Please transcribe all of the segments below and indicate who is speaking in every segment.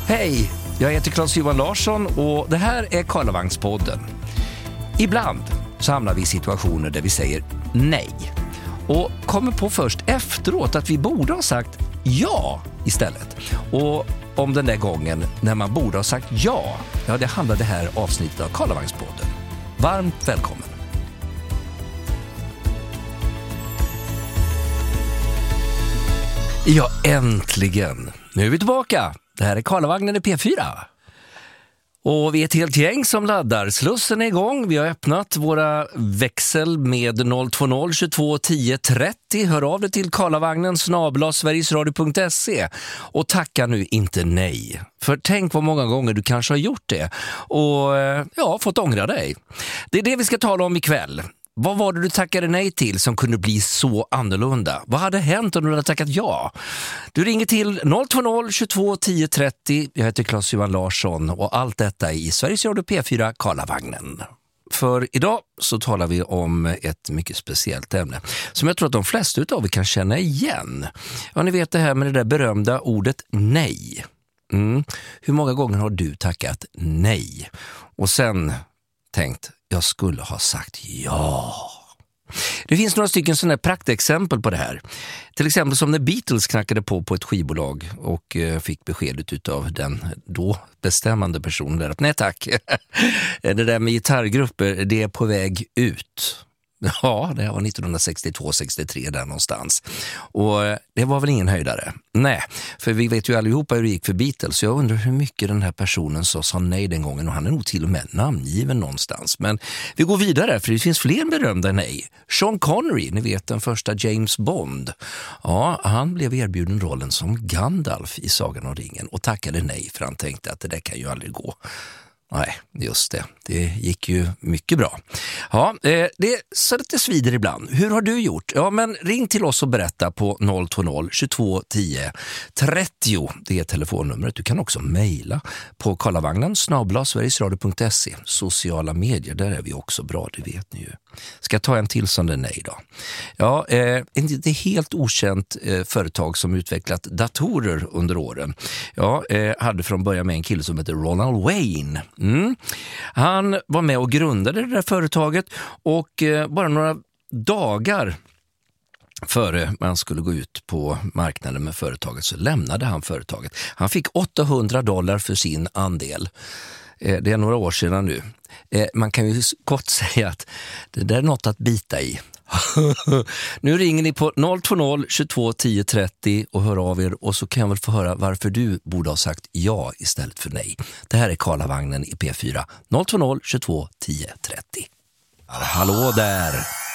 Speaker 1: Hej, jag heter Claes-Johan Larsson och det här är Karlavagnspodden. Ibland så hamnar vi i situationer där vi säger nej och kommer på först efteråt att vi borde ha sagt ja istället. Och om den där gången när man borde ha sagt ja, det handlar det här avsnittet av Karlavagnspodden. Varmt välkommen! Ja, äntligen! Nu är vi tillbaka! Det här är Karlavagnen i P4. Och vi är ett helt gäng som laddar. Slussen är igång. Vi har öppnat våra växel med 020 22 10 30. Hör av dig till Karlavagnen @sverigesradio.se och tacka nu inte nej. För tänk vad många gånger du kanske har gjort det och fått ångra dig. Det är det vi ska tala om ikväll. Vad var det du tackade nej till som kunde bli så annorlunda? Vad hade hänt om du hade tackat ja? Du ringer till 020 22 10 30. Jag heter Claes-Johan Larsson och allt detta i Sveriges Radio P4 Karlavagnen. För idag så talar vi om ett mycket speciellt ämne som jag tror att de flesta av er kan känna igen. Ja, ni vet det här med det där berömda ordet nej. Hur många gånger har du tackat nej? Och sen tänkt, jag skulle ha sagt ja. Det finns några stycken sådana här praktexempel på det här. Till exempel som när Beatles knackade på ett skivbolag och fick beskedet av den då bestämmande personen där att nej tack, det där med gitarrgrupper, det är på väg ut. Ja, det var 1962-63 där någonstans. Och det var väl ingen höjdare. Nej, för vi vet ju allihopa hur det gick för Beatles. Så jag undrar hur mycket den här personen sa nej den gången. Och han är nog till och med namngiven någonstans. Men vi går vidare, för det finns fler berömda nej. Sean Connery, ni vet den första James Bond. Ja, han blev erbjuden rollen som Gandalf i Sagan om ringen. Och tackade nej, för han tänkte att det där kan ju aldrig gå. Nej, just det. Det gick ju mycket bra. Ja, det så det svider ibland. Hur har du gjort? Ja, men ring till oss och berätta på 020 22 10 30. Det är telefonnumret. Du kan också mejla på Karlavagnen @sverigesradio.se. Sociala medier, där är vi också bra, det vet ni ju. Ska jag ta en till som det nej då? Ja, det är helt okänt företag som utvecklat datorer under åren. Ja, hade från början med en kille som heter Ronald Wayne. Han var med och grundade det där företaget och bara några dagar före man skulle gå ut på marknaden med företaget så lämnade han företaget. Han fick $800 för sin andel. Det är några år sedan nu. Man kan ju kort säga att det där är något att bita i. Nu ringer ni på 020 22 10 30 och hör av er och så kan jag väl få höra varför du borde ha sagt ja istället för nej. Det här är Karlavagnen i P4. 020 22 10 30. Hallå där!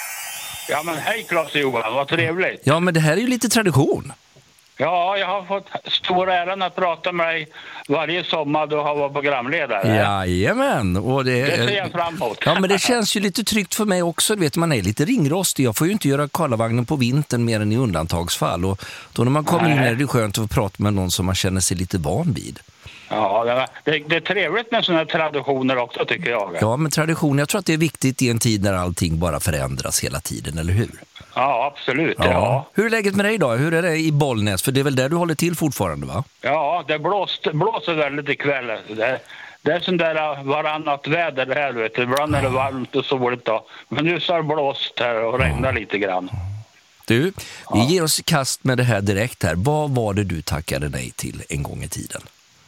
Speaker 2: Ja men hej Claes-Johan, vad trevligt.
Speaker 1: Ja men det här är ju lite tradition.
Speaker 2: Ja, jag har fått stor äran att prata med dig varje sommar då jag har varit programledare.
Speaker 1: Jajamän. Och det
Speaker 2: ser jag fram emot.
Speaker 1: Ja, men det känns ju lite tryggt för mig också. Vet man är lite ringrostig. Jag får ju inte göra Karlavagnen på vintern mer än i undantagsfall. Och då när man kommer in är det skönt att få prata med någon som man känner sig lite van vid.
Speaker 2: Ja, det är trevligt med sådana här traditioner också tycker jag.
Speaker 1: Ja, men tradition, jag tror att det är viktigt i en tid när allting bara förändras hela tiden, eller hur?
Speaker 2: Ja, absolut. Ja.
Speaker 1: Hur är läget med dig då? Hur är det i Bollnäs? För det är väl där du håller till fortfarande, va?
Speaker 2: Ja, det blåser väldigt ikväll. Det är sån där varannat väder det här, vet du. Ibland är det varmt och soligt då. Men nu så har det blåst här och regnar lite grann.
Speaker 1: Du, vi ger oss i kast med det här direkt här. Vad var det du tackade nej till en gång i tiden?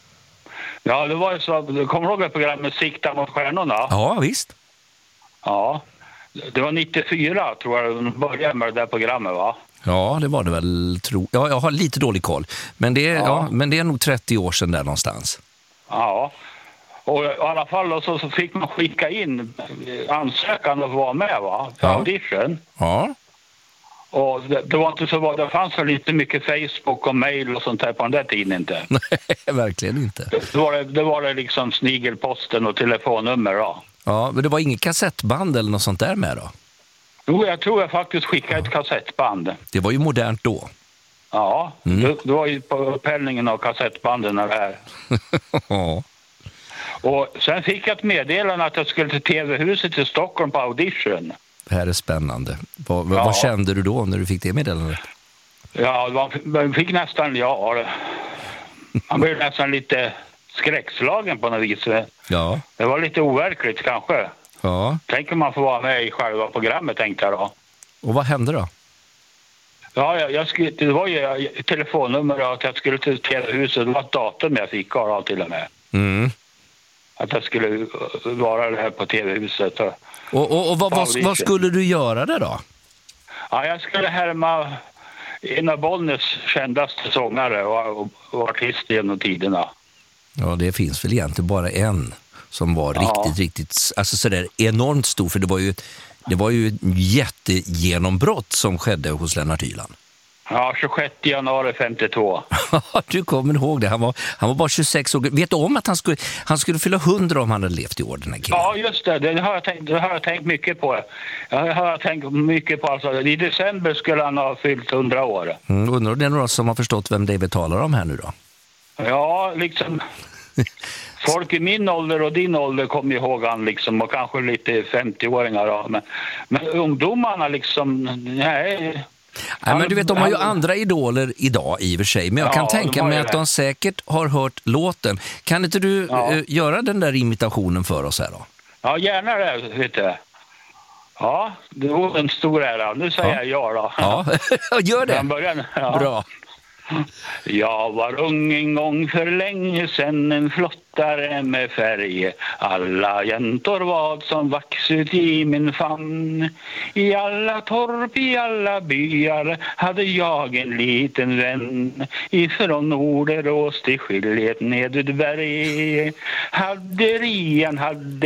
Speaker 2: Ja, det var ju så. Du kommer ihåg det programmet Sikta mot stjärnorna?
Speaker 1: Ja, visst.
Speaker 2: Ja, det var 94 tror jag de började med det där programmet, va?
Speaker 1: Ja, det var det väl. Ja, jag har lite dålig koll. Men det är nog 30 år sedan där någonstans.
Speaker 2: Ja, och i alla fall då, så fick man skicka in ansökan att vara med, va? För audition. Ja. Och det var inte så bra. Det fanns väl lite mycket Facebook och mail och sånt här på den där tiden inte.
Speaker 1: Nej, verkligen inte.
Speaker 2: Det var det liksom snigelposten och telefonnummer då.
Speaker 1: Ja, men det var inget kassettband eller något sånt där med då?
Speaker 2: Jo, jag tror jag faktiskt skickade ett kassettband.
Speaker 1: Det var ju modernt då.
Speaker 2: Ja, det var ju på upphällningen av kassettbanden det här.
Speaker 1: Ja.
Speaker 2: Och sen fick jag ett meddelande att jag skulle till TV-huset i Stockholm på audition.
Speaker 1: Det här är spännande. Vad kände du då när du fick det meddelandet?
Speaker 2: Ja, man fick nästan, man blev nästan lite skräckslagen på något vis.
Speaker 1: Ja.
Speaker 2: Det var lite overkligt kanske.
Speaker 1: Ja.
Speaker 2: Tänk om man får vara med i själva programmet, tänkte jag då.
Speaker 1: Och vad hände då?
Speaker 2: Ja, det var ju telefonnummer att jag skulle till TV-huset. Det var ett datum jag fick till och med.
Speaker 1: Mm.
Speaker 2: Att jag skulle vara det här på TV-huset.
Speaker 1: Och vad skulle du göra där då?
Speaker 2: Ja, jag skulle härma en av Bollnäs kändaste sångare och artist genom tiderna.
Speaker 1: Ja, det finns väl egentligen bara en som var riktigt, alltså sådär enormt stor, för det var ju ett jättegenombrott som skedde hos Lennart Hyland.
Speaker 2: Ja, 26 januari 52.
Speaker 1: Du kommer ihåg det. Han var bara 26 år. Vet du om att han skulle fylla 100 om han hade levt i år, den här killen?
Speaker 2: Ja, just det. Det har jag tänkt mycket på. Alltså, i december skulle han ha fyllt 100 år.
Speaker 1: Undrar om det är några som har förstått vem det är vi talar om här nu då?
Speaker 2: Ja, liksom... Folk i min ålder och din ålder kommer ihåg han liksom, och kanske lite 50-åringar då. Men ungdomarna liksom, nej...
Speaker 1: Nej, men du vet, de har ju andra idoler idag i och för sig. Men jag kan tänka mig att de säkert har hört låten. Kan inte du göra den där imitationen för oss här då? Ja,
Speaker 2: gärna det, vet du. Ja, det var en stor ära. Nu säger jag ja då.
Speaker 1: Ja, gör det. Bra.
Speaker 2: Jag var ung en gång för länge sedan, en flottare med färg. Alla jäntor vad som vax ut i min famn. I alla torp, i alla byar hade jag en liten vän. Ifrån Norderås till Skiljet Nedudberg. Hadderian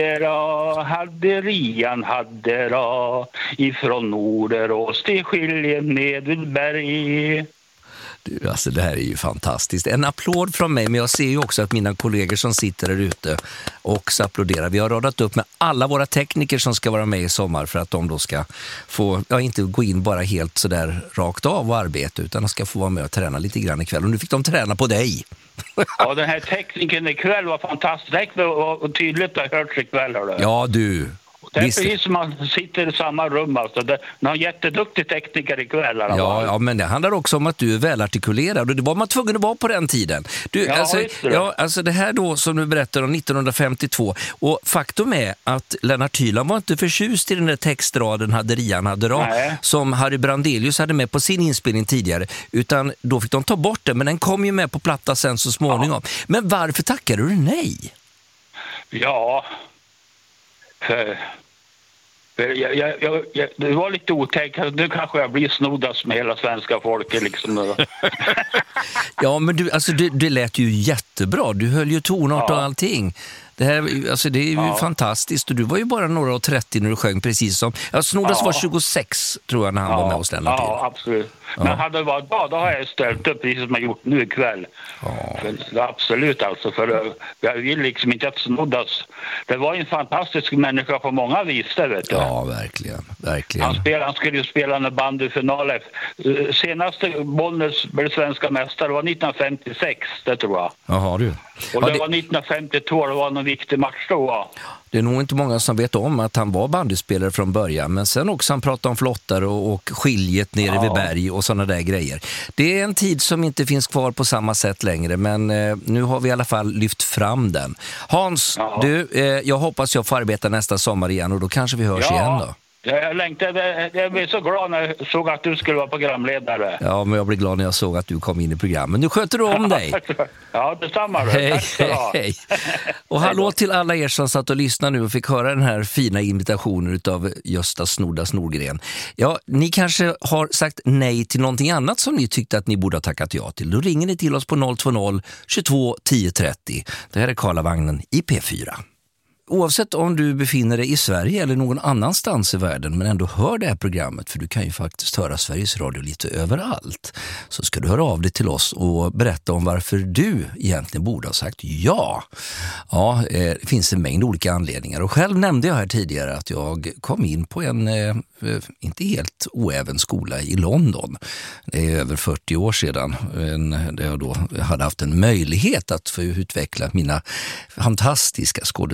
Speaker 2: hade ra. Ifrån Norderås till Skiljet Nedudberg.
Speaker 1: Alltså det här är ju fantastiskt. En applåd från mig, men jag ser ju också att mina kollegor som sitter där ute också applåderar. Vi har radat upp med alla våra tekniker som ska vara med i sommar för att de då ska få, inte gå in bara helt sådär rakt av och arbeta, utan de ska få vara med och träna lite grann ikväll. Och nu fick de träna på dig.
Speaker 2: Ja, den här tekniken ikväll var fantastisk och tydligt har hört ikväll.
Speaker 1: Ja, du...
Speaker 2: Det är precis som man sitter i samma rum. Alltså. Det är en jätteduktig tekniker ikväll.
Speaker 1: Ja, men det handlar också om att du är välartikulerad. Och det var man tvungen att vara på den tiden. Alltså det här då som du berättar om 1952. Och faktum är att Lennart Hyland var inte förtjust i den där textraden Hadderian hade ra, som Harry Brandelius hade med på sin inspelning tidigare. Utan då fick de ta bort den. Men den kom ju med på platta sen så småningom. Ja. Men varför tackade du nej?
Speaker 2: Ja... det var lite otäckt. Nu kanske jag blir snoddas med hela svenska folket liksom.
Speaker 1: Ja, men du lät ju jättebra. Du höll ju tonart och allting. Det här, alltså det är ju fantastiskt. Och du var ju bara några och 30 när du sjöng, precis som... Snoddas var 26, tror jag, när han var med hos Lennart.
Speaker 2: Ja, absolut. Men hade det varit bra, då har jag ställt upp precis som jag gjort nu ikväll. Absolut, alltså. För jag vill liksom inte att Snoddas... Det var en fantastisk människa på många vis, det vet du.
Speaker 1: Ja, verkligen.
Speaker 2: Han skulle ju spela en bandyfinal. Senaste Bollnäs blev svenska mästare var 1956, det tror jag.
Speaker 1: Jaha, du.
Speaker 2: Och det var 1952, det var någon viktig match då.
Speaker 1: Det är nog inte många som vet om att han var bandyspelare från början, men sen också han pratade om flottare och Skiljet nere vid berg och sådana där grejer. Det är en tid som inte finns kvar på samma sätt längre, men nu har vi i alla fall lyft fram den. Hans, jag hoppas jag får arbeta nästa sommar igen och då kanske vi hörs igen då.
Speaker 2: Jag längtade, jag blev så glad när jag såg att du skulle vara programledare.
Speaker 1: Ja, men jag blev glad när jag såg att du kom in i programmet. Nu sköter du om dig.
Speaker 2: Ja, detsamma.
Speaker 1: Hej. Och hallå till alla er som satt och lyssnade nu och fick höra den här fina invitationen av Gösta Snoddas Norgren. Ja, ni kanske har sagt nej till någonting annat som ni tyckte att ni borde ha tackat ja till. Då ringer ni till oss på 020 22 10 30. Det här är Karlavagnen i P4. Oavsett om du befinner dig i Sverige eller någon annanstans i världen men ändå hör det här programmet, för du kan ju faktiskt höra Sveriges Radio lite överallt, så ska du höra av dig till oss och berätta om varför du egentligen borde ha sagt ja. Ja, det finns en mängd olika anledningar, och själv nämnde jag här tidigare att jag kom in på en inte helt oäven skola i London. Det är över 40 år sedan, där jag då hade haft en möjlighet att få utveckla mina fantastiska skådespelartalanger.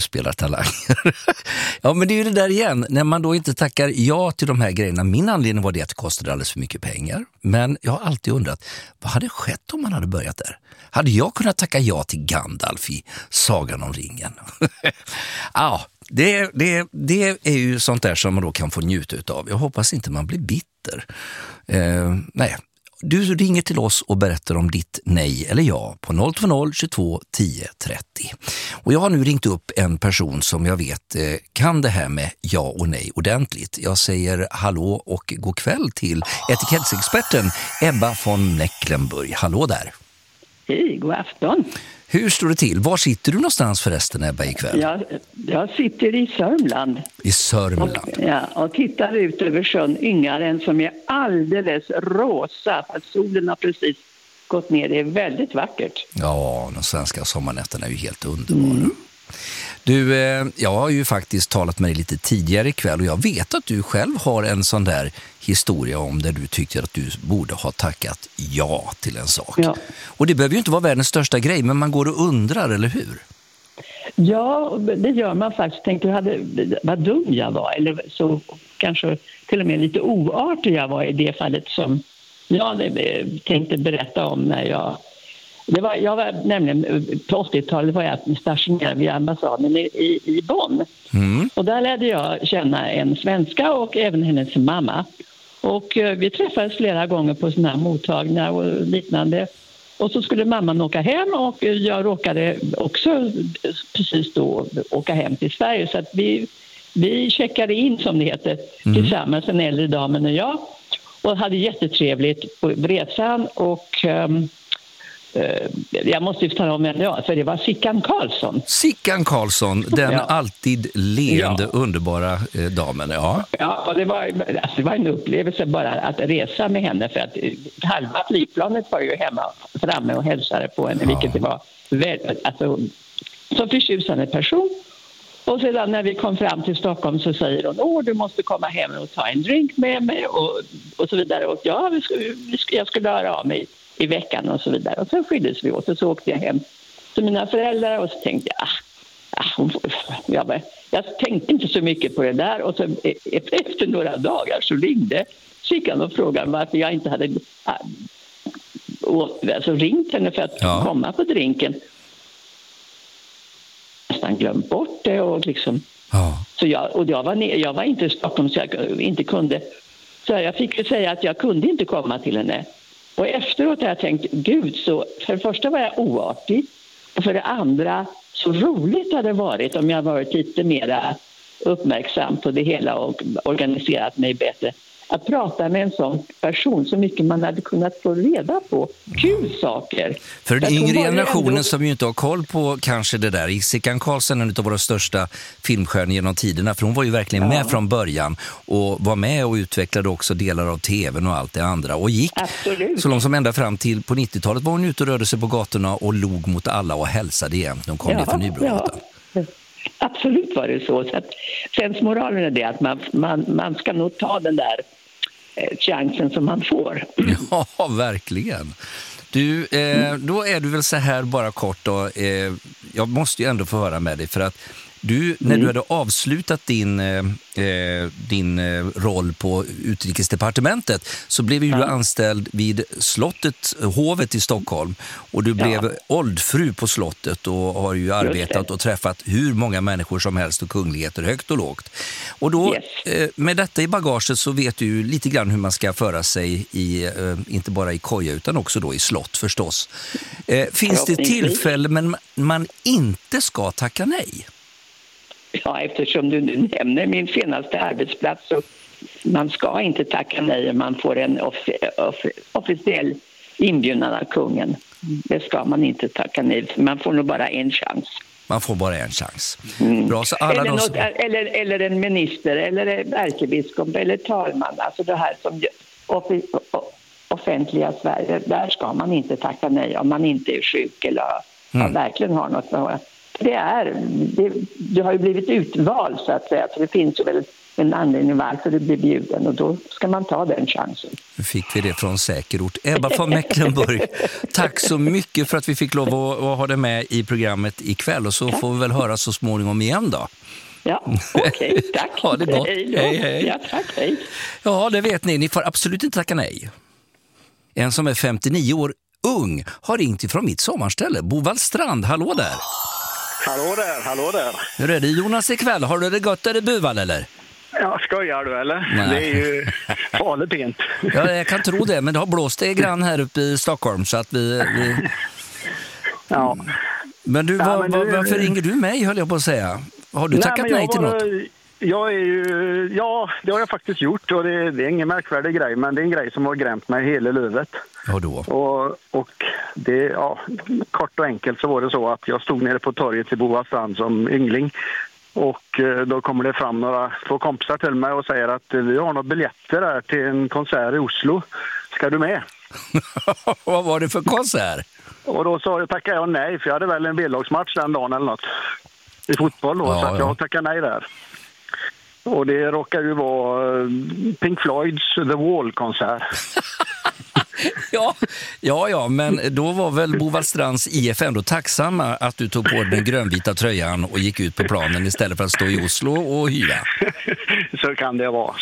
Speaker 1: talanger. Ja, men det är ju det där igen. När man då inte tackar ja till de här grejerna. Min anledning var det att det kostade alldeles för mycket pengar. Men jag har alltid undrat, vad hade skett om man hade börjat där? Hade jag kunnat tacka ja till Gandalf i Sagan om ringen? Ja, det är ju sånt där som man då kan få njuta utav. Jag hoppas inte man blir bitter. Nej. Du ringer till oss och berättar om ditt nej eller ja på 020 22 10 30. Och jag har nu ringt upp en person som jag vet kan det här med ja och nej ordentligt. Jag säger hallå och god kväll till etikettsexperten Ebba von Mecklenburg. Hallå där!
Speaker 3: Hej, god afton!
Speaker 1: Hur står det till? Var sitter du någonstans förresten, Ebba, ikväll?
Speaker 3: Jag sitter i Sörmland.
Speaker 1: I Sörmland?
Speaker 3: Och tittar ut över sjön Yngaren som är alldeles rosa. För att solen har precis gått ner. Det är väldigt vackert.
Speaker 1: Ja, de svenska sommarnätterna är ju helt underbara. Du, jag har ju faktiskt talat med dig lite tidigare ikväll och jag vet att du själv har en sån där historia om där du tyckte att du borde ha tackat ja till en sak. Ja. Och det behöver ju inte vara världens största grej, men man går och undrar, eller hur?
Speaker 3: Ja, det gör man faktiskt. Tänkte vad dum jag var, eller så kanske till och med lite oartig jag var i det fallet som jag tänkte berätta om när jag var nämligen på 80-talet var jag stationerad vid ambassaden i Bonn. Och där lärde jag känna en svenska och även hennes mamma. Och vi träffades flera gånger på sådana här mottagningar och liknande. Och så skulle mamman åka hem och jag råkade också precis då åka hem till Sverige. Så att vi checkade in, som det heter, tillsammans, en äldre damen och jag. Och hade jättetrevligt på resan och... jag måste ju tala om för det var Sickan Karlsson.
Speaker 1: Sickan Karlsson, den alltid leende, underbara damen, ja. Ja,
Speaker 3: och det var en upplevelse bara att resa med henne, för att halva flygplanet var ju hemma framme och hälsade på henne, vilket det var så förtjusande person. Och sedan när vi kom fram till Stockholm så säger hon, du måste komma hem och ta en drink med mig och så vidare. Och jag skulle höra av mig i veckan och så vidare. Och så skildes vi åt och så åkte jag hem till mina föräldrar och så tänkte jag tänkte inte så mycket på det där. Och så efter några dagar så ringde Sickan och frågade varför jag inte hade ringt henne för att komma på drinken. Nästan glömt bort det och liksom... Så jag var inte i Stockholm så jag inte kunde... Så jag fick ju säga att jag kunde inte komma till henne. Och efteråt har jag tänkt, gud, så för det första var jag oartig och för det andra så roligt hade det varit om jag varit lite mer uppmärksam på det hela och organiserat mig bättre. Att prata med en sån person så mycket man hade kunnat få reda på kul saker.
Speaker 1: För den yngre generationen som ju inte har koll på kanske det där. Sickan Karlsson är en av våra största filmstjärnor genom tiderna. För hon var ju verkligen med från början och var med och utvecklade också delar av tvn och allt det andra. Och gick så långt som ända fram till på 90-talet var hon ute och rörde sig på gatorna och log mot alla och hälsade igen. De kom ner för Nybrogatan.
Speaker 3: Absolut var det så. Att sensmoralen är det att man ska nog ta den där chansen som man får.
Speaker 1: Ja, verkligen. Du, då är du väl så här bara kort då. Jag måste ju ändå få höra med dig för att när du hade avslutat din roll på Utrikesdepartementet så blev ju du anställd vid hovet i Stockholm och du blev oldfru på slottet och har ju arbetat och träffat hur många människor som helst och kungligheter högt och lågt. Och då med detta i bagaget så vet du ju lite grann hur man ska föra sig inte bara i koja utan också då i slott förstås. Finns det tillfälle men man inte ska tacka nej?
Speaker 3: Ja, eftersom du nu nämner min senaste arbetsplats så man ska inte tacka nej om man får en officiell inbjudan av kungen. Det ska man inte tacka nej, man får nog bara en chans.
Speaker 1: Man får bara en chans.
Speaker 3: Bra, så alla eller en minister, eller en ärkebiskop, eller talman. Alltså det här som offentliga Sverige, där ska man inte tacka nej om man inte är sjuk eller verkligen har något. Du har ju blivit utvald så att säga, så det finns ju väl en anledning varför du blir bjuden och då ska man ta den chansen.
Speaker 1: Nu fick vi det från säker ort. Ebba von Mecklenburg, tack så mycket för att vi fick lov att ha det med i programmet ikväll och så får vi väl höra så småningom igen då.
Speaker 3: Ja, okej, tack.
Speaker 1: Ha det gott. Hej.
Speaker 3: Ja, tack, hej.
Speaker 1: Ja, det vet ni får absolut inte tacka nej. En som är 59 år ung har ringt ifrån mitt sommarställe, Bovallstrand. Hallå där.
Speaker 4: Hallå där.
Speaker 1: Hur är det Jonas ikväll? Har du det gott eller buval eller?
Speaker 4: Ja, skojar du eller?
Speaker 1: Nej.
Speaker 4: Det är ju farligt pent.
Speaker 1: Ja, jag kan tro det, men det har blåst det grann här uppe i Stockholm så att vi...
Speaker 4: Ja.
Speaker 1: Men du, varför ringer du mig höll jag på att säga? Har du tackat nej till något?
Speaker 4: Det har jag faktiskt gjort och det är ingen märkvärdig grej, men det är en grej som har grämt mig hela livet.
Speaker 1: Ja då?
Speaker 4: Och det, kort och enkelt så var det så att jag stod nere på torget i Bovallstrand som yngling och då kommer det fram två kompisar till mig och säger att vi har några biljetter där till en konsert i Oslo. Ska du med?
Speaker 1: Vad var det för konsert?
Speaker 4: Och då tackade jag nej, för jag hade väl en B-lagsmatch den dagen eller något i fotboll då, så att jag tackade nej där. Och det råkar ju vara Pink Floyds The Wall-konsert.
Speaker 1: Ja, men då var väl Bovallstrands IF ändå tacksamma att du tog på den grönvita tröjan och gick ut på planen istället för att stå i Oslo och hyra.
Speaker 4: Så kan det vara.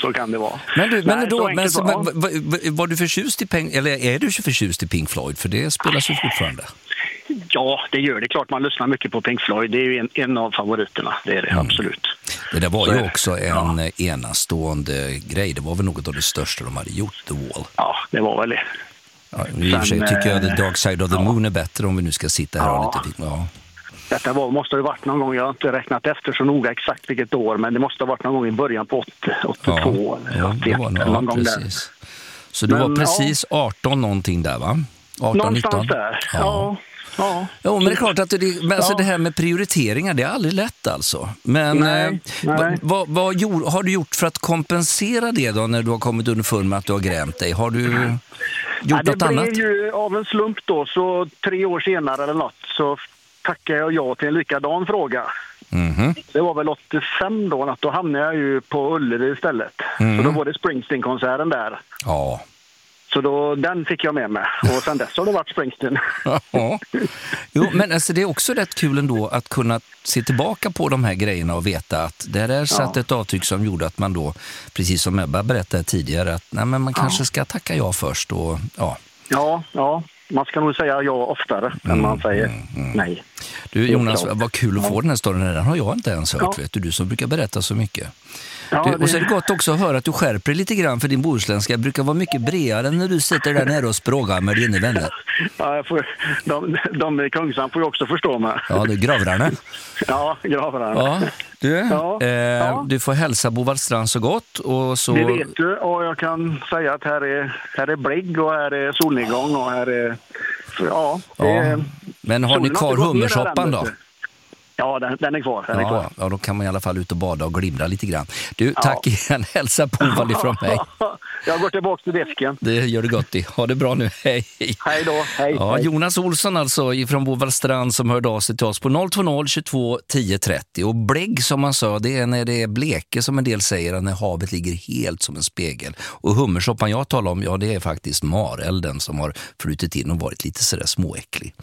Speaker 1: Var du förtjust i är du förtjust i Pink Floyd? För det spelas ju fortfarande.
Speaker 4: Ja, det gör det. Klart man lyssnar mycket på Pink Floyd. Det är ju en av favoriterna, det är det absolut.
Speaker 1: Det där var ju också en enastående grej. Det var väl något av det största de hade gjort, The Wall.
Speaker 4: Ja, det var väl det.
Speaker 1: Ja, i och för sig tycker jag The Dark Side of the Moon är bättre om vi nu ska sitta här och lite. Ja.
Speaker 4: Detta måste ha varit någon gång, jag har inte räknat efter så noga exakt vilket år, men det måste ha varit någon gång i början på 82 eller 81, någon gång
Speaker 1: precis.
Speaker 4: där.
Speaker 1: Så du var precis 18 någonting där, va? 18,
Speaker 4: någonstans
Speaker 1: 19?
Speaker 4: Där, ja.
Speaker 1: Ja, men det är klart att det här med prioriteringar, det är aldrig lätt alltså. Men
Speaker 4: nej.
Speaker 1: Vad har du gjort för att kompensera det då när du har kommit underfund med att du har grämt dig? Har du gjort något annat?
Speaker 4: Det blev ju av en slump då, så 3 år senare eller något så tackade jag ja till en likadan fråga. Mm-hmm. Det var väl 85 då, då hamnade jag ju på Ullevi istället. Så då var det Springsteen-konserten där.
Speaker 1: Ja.
Speaker 4: Så den fick jag med mig. Och sen dess har det varit Springsteen.
Speaker 1: Ja. Jo, men alltså det är också rätt kul ändå att kunna se tillbaka på de här grejerna och veta att det är satt ett avtryck som gjorde att man då, precis som Ebba berättade tidigare, att nej, men man kanske ska tacka ja först. Och,
Speaker 4: Ja, man ska nog säga ja oftare än man säger nej.
Speaker 1: Du Jonas, vad kul att få den här storyn. Den har jag inte ens hört, vet du som brukar berätta så mycket. Och så är det gott också att höra att du skärper lite grann, för din bohuslänska brukar vara mycket bredare när du sitter där nere och språgar med dina vänner.
Speaker 4: Ja, de i Kungshamn får ju också förstå mig.
Speaker 1: Ja, det är gravrarna.
Speaker 4: Ja, gravrarna.
Speaker 1: Ja, du får hälsa Bovallstrand så gott. Och så...
Speaker 4: Det vet du, och jag kan säga att här är blägg och här är solnedgång och här är...
Speaker 1: Men har ni kvar hummersoppan då?
Speaker 4: Ja, den är kvar.
Speaker 1: Ja, då kan man i alla fall ut och bada och glimra lite grann. Du, tack igen. Hälsa Bovall ifrån mig.
Speaker 4: Jag går tillbaka till desken.
Speaker 1: Det gör du gott i. Ha det bra nu. Hej.
Speaker 4: Hej då. Hej.
Speaker 1: Ja, Jonas Olsson alltså ifrån Bovallstrand som hörde av sig till oss på 020 22 10 30. Och blägg som man sa, det är när det är bleke som en del säger, när havet ligger helt som en spegel. Och hummersoppan jag talar om, det är faktiskt marelden som har flutit in och varit lite sådär småäcklig.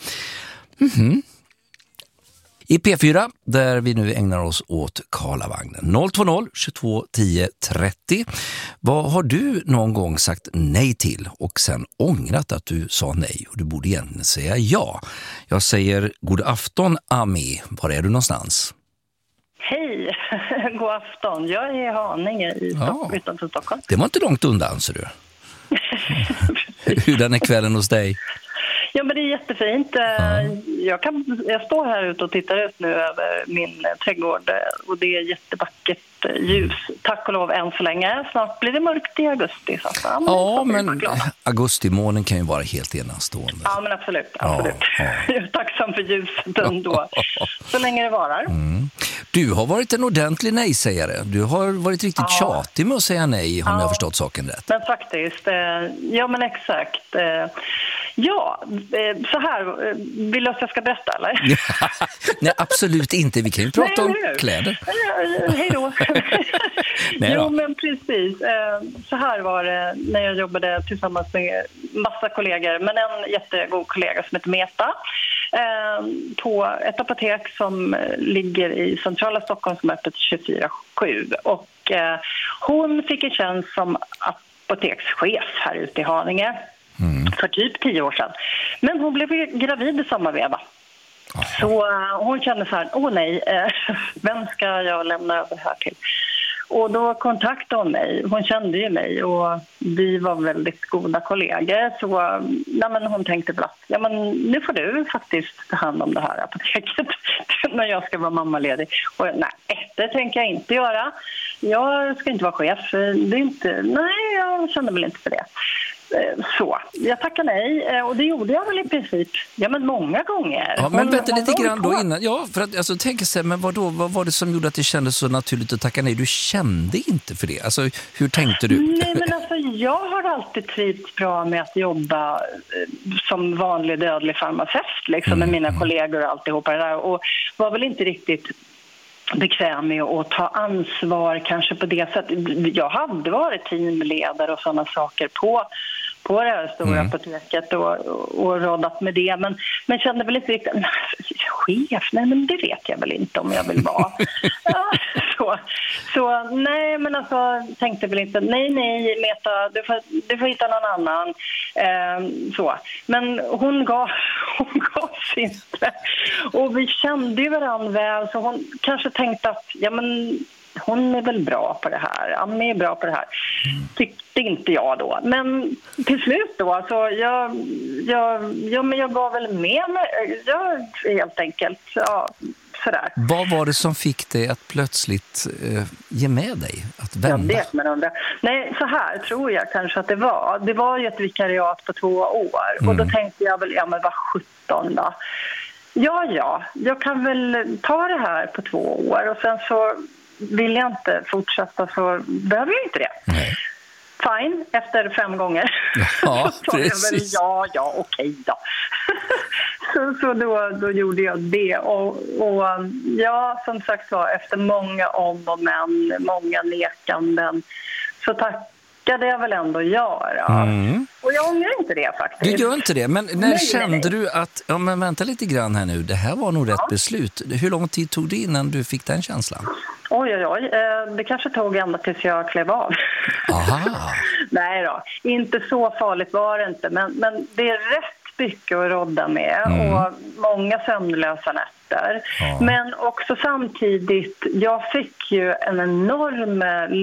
Speaker 1: I P4, där vi nu ägnar oss åt Karlavagnen. 020 22 10 30. Vad har du någon gång sagt nej till och sen ångrat att du sa nej och du borde egentligen säga ja? Jag säger god afton, Ami. Var är du någonstans?
Speaker 5: Hej, god afton. Jag är i Haninge utanför Stockholm.
Speaker 1: Det var inte långt undan, ser du. Hur den är kvällen hos dig?
Speaker 5: Ja, men det är jättefint. Jag står här ute och tittar ut nu över min trädgård och det är jättevackert ljus. Tack och lov än så länge. Snart blir det mörkt i augusti. Så
Speaker 1: men augustimånen kan ju vara helt enastående.
Speaker 5: Ja, men absolut. Jag är tacksam för ljuset ändå. Så länge det varar.
Speaker 1: Du har varit en ordentlig nej-sägare. Du har varit riktigt tjatig med att säga nej, om jag har förstått saken rätt.
Speaker 5: Men faktiskt, ja men exakt. Ja, så här, vill du att jag ska berätta, eller?
Speaker 1: Nej, absolut inte. Vi kan ju prata om kläder.
Speaker 5: Hej då. Jo, men precis. Så här var det när jag jobbade tillsammans med massa kollegor, men en jättegod kollega som heter Meta, på ett apotek som ligger i centrala Stockholm som är öppet 24/7. Och hon fick en tjänst som apotekschef här ute i Haninge för typ 10 år sedan. Men hon blev gravid i samma veva. Så hon kände så här, åh nej, vem ska jag lämna över här till? Och då kontaktade hon mig. Hon kände ju mig och vi var väldigt goda kollegor. Så men hon tänkte väl att nu får du faktiskt ta hand om det här apoteket när jag ska vara mammaledig. Och nej, det tänker jag inte göra. Jag ska inte vara chef. Det är inte, nej, jag kände väl inte för det. Så, jag tackar nej och det gjorde jag väl i princip många gånger.
Speaker 1: Ja, men vänta lite grann då innan. Ja, för att alltså tänker sig, men vad var det som gjorde att det kändes så naturligt att tacka nej? Du kände inte för det. Alltså, hur tänkte du?
Speaker 5: Nej, men alltså jag har alltid trivts bra med att jobba som vanlig dödlig farmaceut liksom med mina kollegor och alltihopa det där, och var väl inte riktigt bekväm med att ta ansvar kanske på det sättet. Jag hade varit teamledare och sådana saker på det här stora apoteket och rådat med det. Men kände väl inte riktigt, chef, nej men det vet jag väl inte om jag vill vara. Så nej, men alltså tänkte väl inte, nej Meta, du får hitta någon annan. Så. Men hon gav sig inte. Och vi kände ju varandra väl, så hon kanske tänkte att hon är väl bra på det här. Annie är bra på det här. Tyckte inte jag då. Men till slut då, så jag gav väl med mig. Helt enkelt. Ja, sådär.
Speaker 1: Vad var det som fick dig att plötsligt ge med dig? Att vända?
Speaker 5: Ja, det man undrar. Nej, så här tror jag kanske att det var. Det var ju ett vikariat på 2 år. Och då tänkte jag väl, vad 17 då? Ja, jag kan väl ta det här på 2 år. Och sen så vill jag inte fortsätta så behöver jag inte det. Nej. Fine, efter 5 gånger.
Speaker 1: Ja,
Speaker 5: så precis. Ja, okej då. så då gjorde jag det. Och som sagt var, efter många om och men, många nekanden, så tackade jag väl ändå göra. Och jag ångrar inte det faktiskt.
Speaker 1: Du gör inte det, men när kände du att, men vänta lite grann här nu, det här var nog rätt beslut. Hur lång tid tog det innan du fick den känslan?
Speaker 5: Oj. Det kanske tog ända tills jag klev av.
Speaker 1: Aha.
Speaker 5: Nej då, inte så farligt var det inte. Men det är rätt mycket att rodda med och många sömnlösa nätter. Ja. Men också samtidigt, jag fick ju en enorm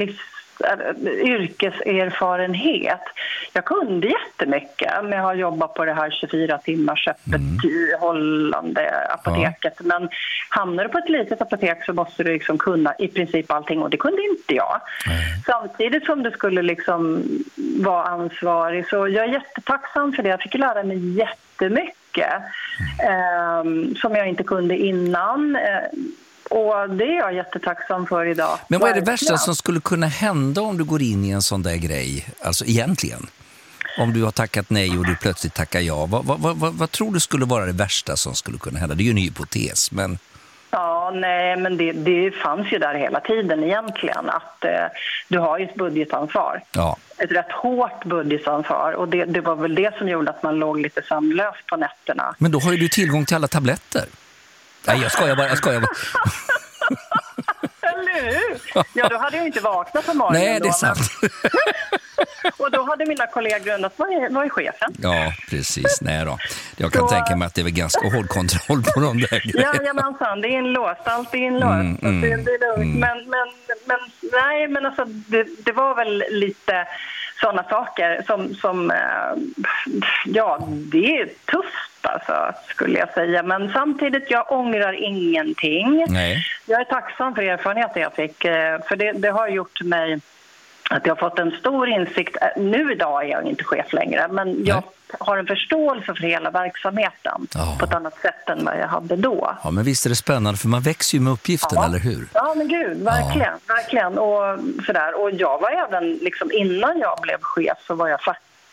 Speaker 5: yrkeserfarenhet. Jag kunde jättemycket med att ha jobbat på det här 24 timmars öppet hållande apoteket. Ja. Men hamnar du på ett litet apotek så måste du liksom kunna i princip allting, och det kunde inte jag. Samtidigt som du skulle liksom vara ansvarig, så jag är jättetacksam för det. Jag fick lära mig jättemycket som jag inte kunde innan. Och det är jag jättetacksam för idag.
Speaker 1: Men vad är det värsta som skulle kunna hända om du går in i en sån där grej? Alltså egentligen. Om du har tackat nej och du plötsligt tackar ja. Vad tror du skulle vara det värsta som skulle kunna hända? Det är ju en hypotes, men...
Speaker 5: Ja, nej, men det fanns ju där hela tiden egentligen. Att du har ju ett budgetansvar. Ja. Ett rätt hårt budgetansvar. Och det var väl det som gjorde att man låg lite sömnlös på nätterna.
Speaker 1: Men då har ju du tillgång till alla tabletter. Nej, jag skojar bara.
Speaker 5: Eller hur? Ja, då hade jag inte vaknat på morgonen.
Speaker 1: Nej, det är sant.
Speaker 5: Och då hade mina kollegor undrat, vad är chefen?
Speaker 1: Ja, precis. Nej då. Jag kan tänka mig att det är väl ganska hård kontroll på de där grejerna.
Speaker 5: Ja, men sant. Det är inlåst. Allt är inlåst. Det är lugnt. Men alltså, det var väl lite sådana saker som det är tufft alltså, skulle jag säga. Men samtidigt, jag ångrar ingenting. Nej. Jag är tacksam för erfarenheten jag fick. För det har gjort mig att jag har fått en stor insikt. Nu idag är jag inte chef längre, men jag har en förståelse för hela verksamheten på ett annat sätt än vad jag hade då.
Speaker 1: Ja, men visst är det spännande, för man växer ju med uppgiften, eller hur?
Speaker 5: Ja, men gud, verkligen. Och sådär. Och jag var även, liksom, innan jag blev chef så var jag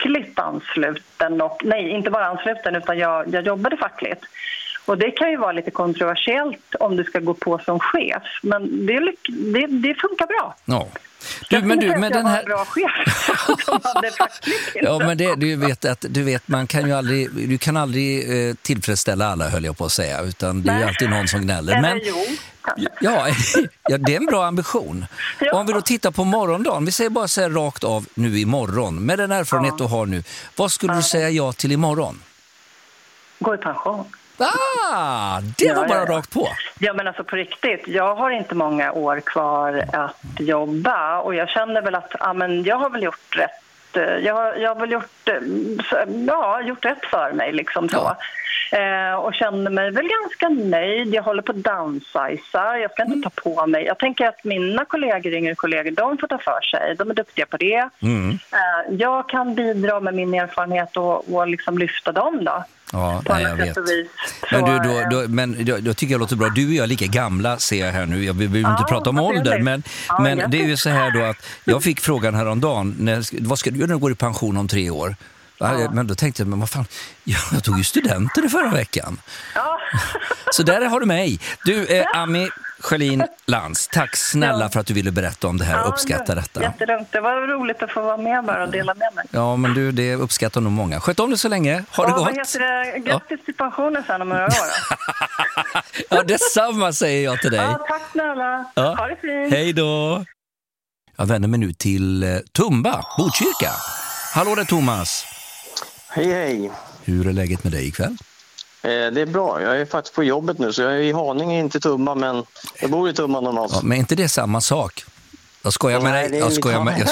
Speaker 5: fackligt ansluten. Och, nej, inte bara ansluten utan jag jobbade fackligt. Och det kan ju vara lite kontroversiellt om du ska gå på som chef. Men det funkar bra.
Speaker 1: Ja. Men den här
Speaker 5: bra chef som hade fackligt.
Speaker 1: Ja, men du vet man kan ju aldrig tillfredsställa alla, höll jag på att säga, utan det är ju alltid någon som gnäller. Men ja, det är en bra ambition. Ja. Om vi då tittar på morgondagen, vi säger bara så här rakt av nu imorgon, med den erfarenhet du har nu, vad skulle du säga ja till imorgon?
Speaker 5: Gå i pension.
Speaker 1: Det var bara rakt på.
Speaker 5: Ja, men alltså på riktigt, jag har inte många år kvar att jobba och jag känner väl att jag har väl gjort rätt. Jag har väl gjort rätt för mig liksom så. Och känner mig väl ganska nöjd. Jag håller på att downsiza. Jag ska inte ta på mig. Jag tänker att mina yngre kollegor, de får ta för sig. De är duktiga på det. Jag kan bidra med min erfarenhet och liksom lyfta dem då.
Speaker 1: Ja, jag vet. Men då tycker jag låter bra. Du och jag är lika gamla, ser jag här nu. Jag vill inte prata om ålder, men det är ju så här då att jag fick frågan häromdagen, vad ska du göra när du går i pension om 3 år? Men då tänkte jag, men vad fan, jag tog ju studenter förra veckan. Så där har du mig. Du, Ami Sjölin Lantz, tack snälla för att du ville berätta om det här och uppskatta detta.
Speaker 5: Jättelugnt, det var roligt att få vara med bara och dela med mig.
Speaker 1: Ja, men du, det uppskattar nog många. Sköt om det så länge, ha det gott.
Speaker 5: Vad heter det? Grattis till pensionen sen om några år.
Speaker 1: Ja, detsamma säger jag till dig.
Speaker 5: Ja, tack snälla. Ha det fint.
Speaker 1: Hej då. Jag vänder mig nu till Tumba, Botkyrka. Hallå där, Thomas.
Speaker 6: Hej.
Speaker 1: Hur är läget med dig ikväll?
Speaker 6: Det är bra. Jag är faktiskt på jobbet nu, så jag är i Haninge, inte Tumba, men jag bor i Tumba normalt.
Speaker 1: Ja, men inte det samma sak? Jag skojar med dig. Jag skojar med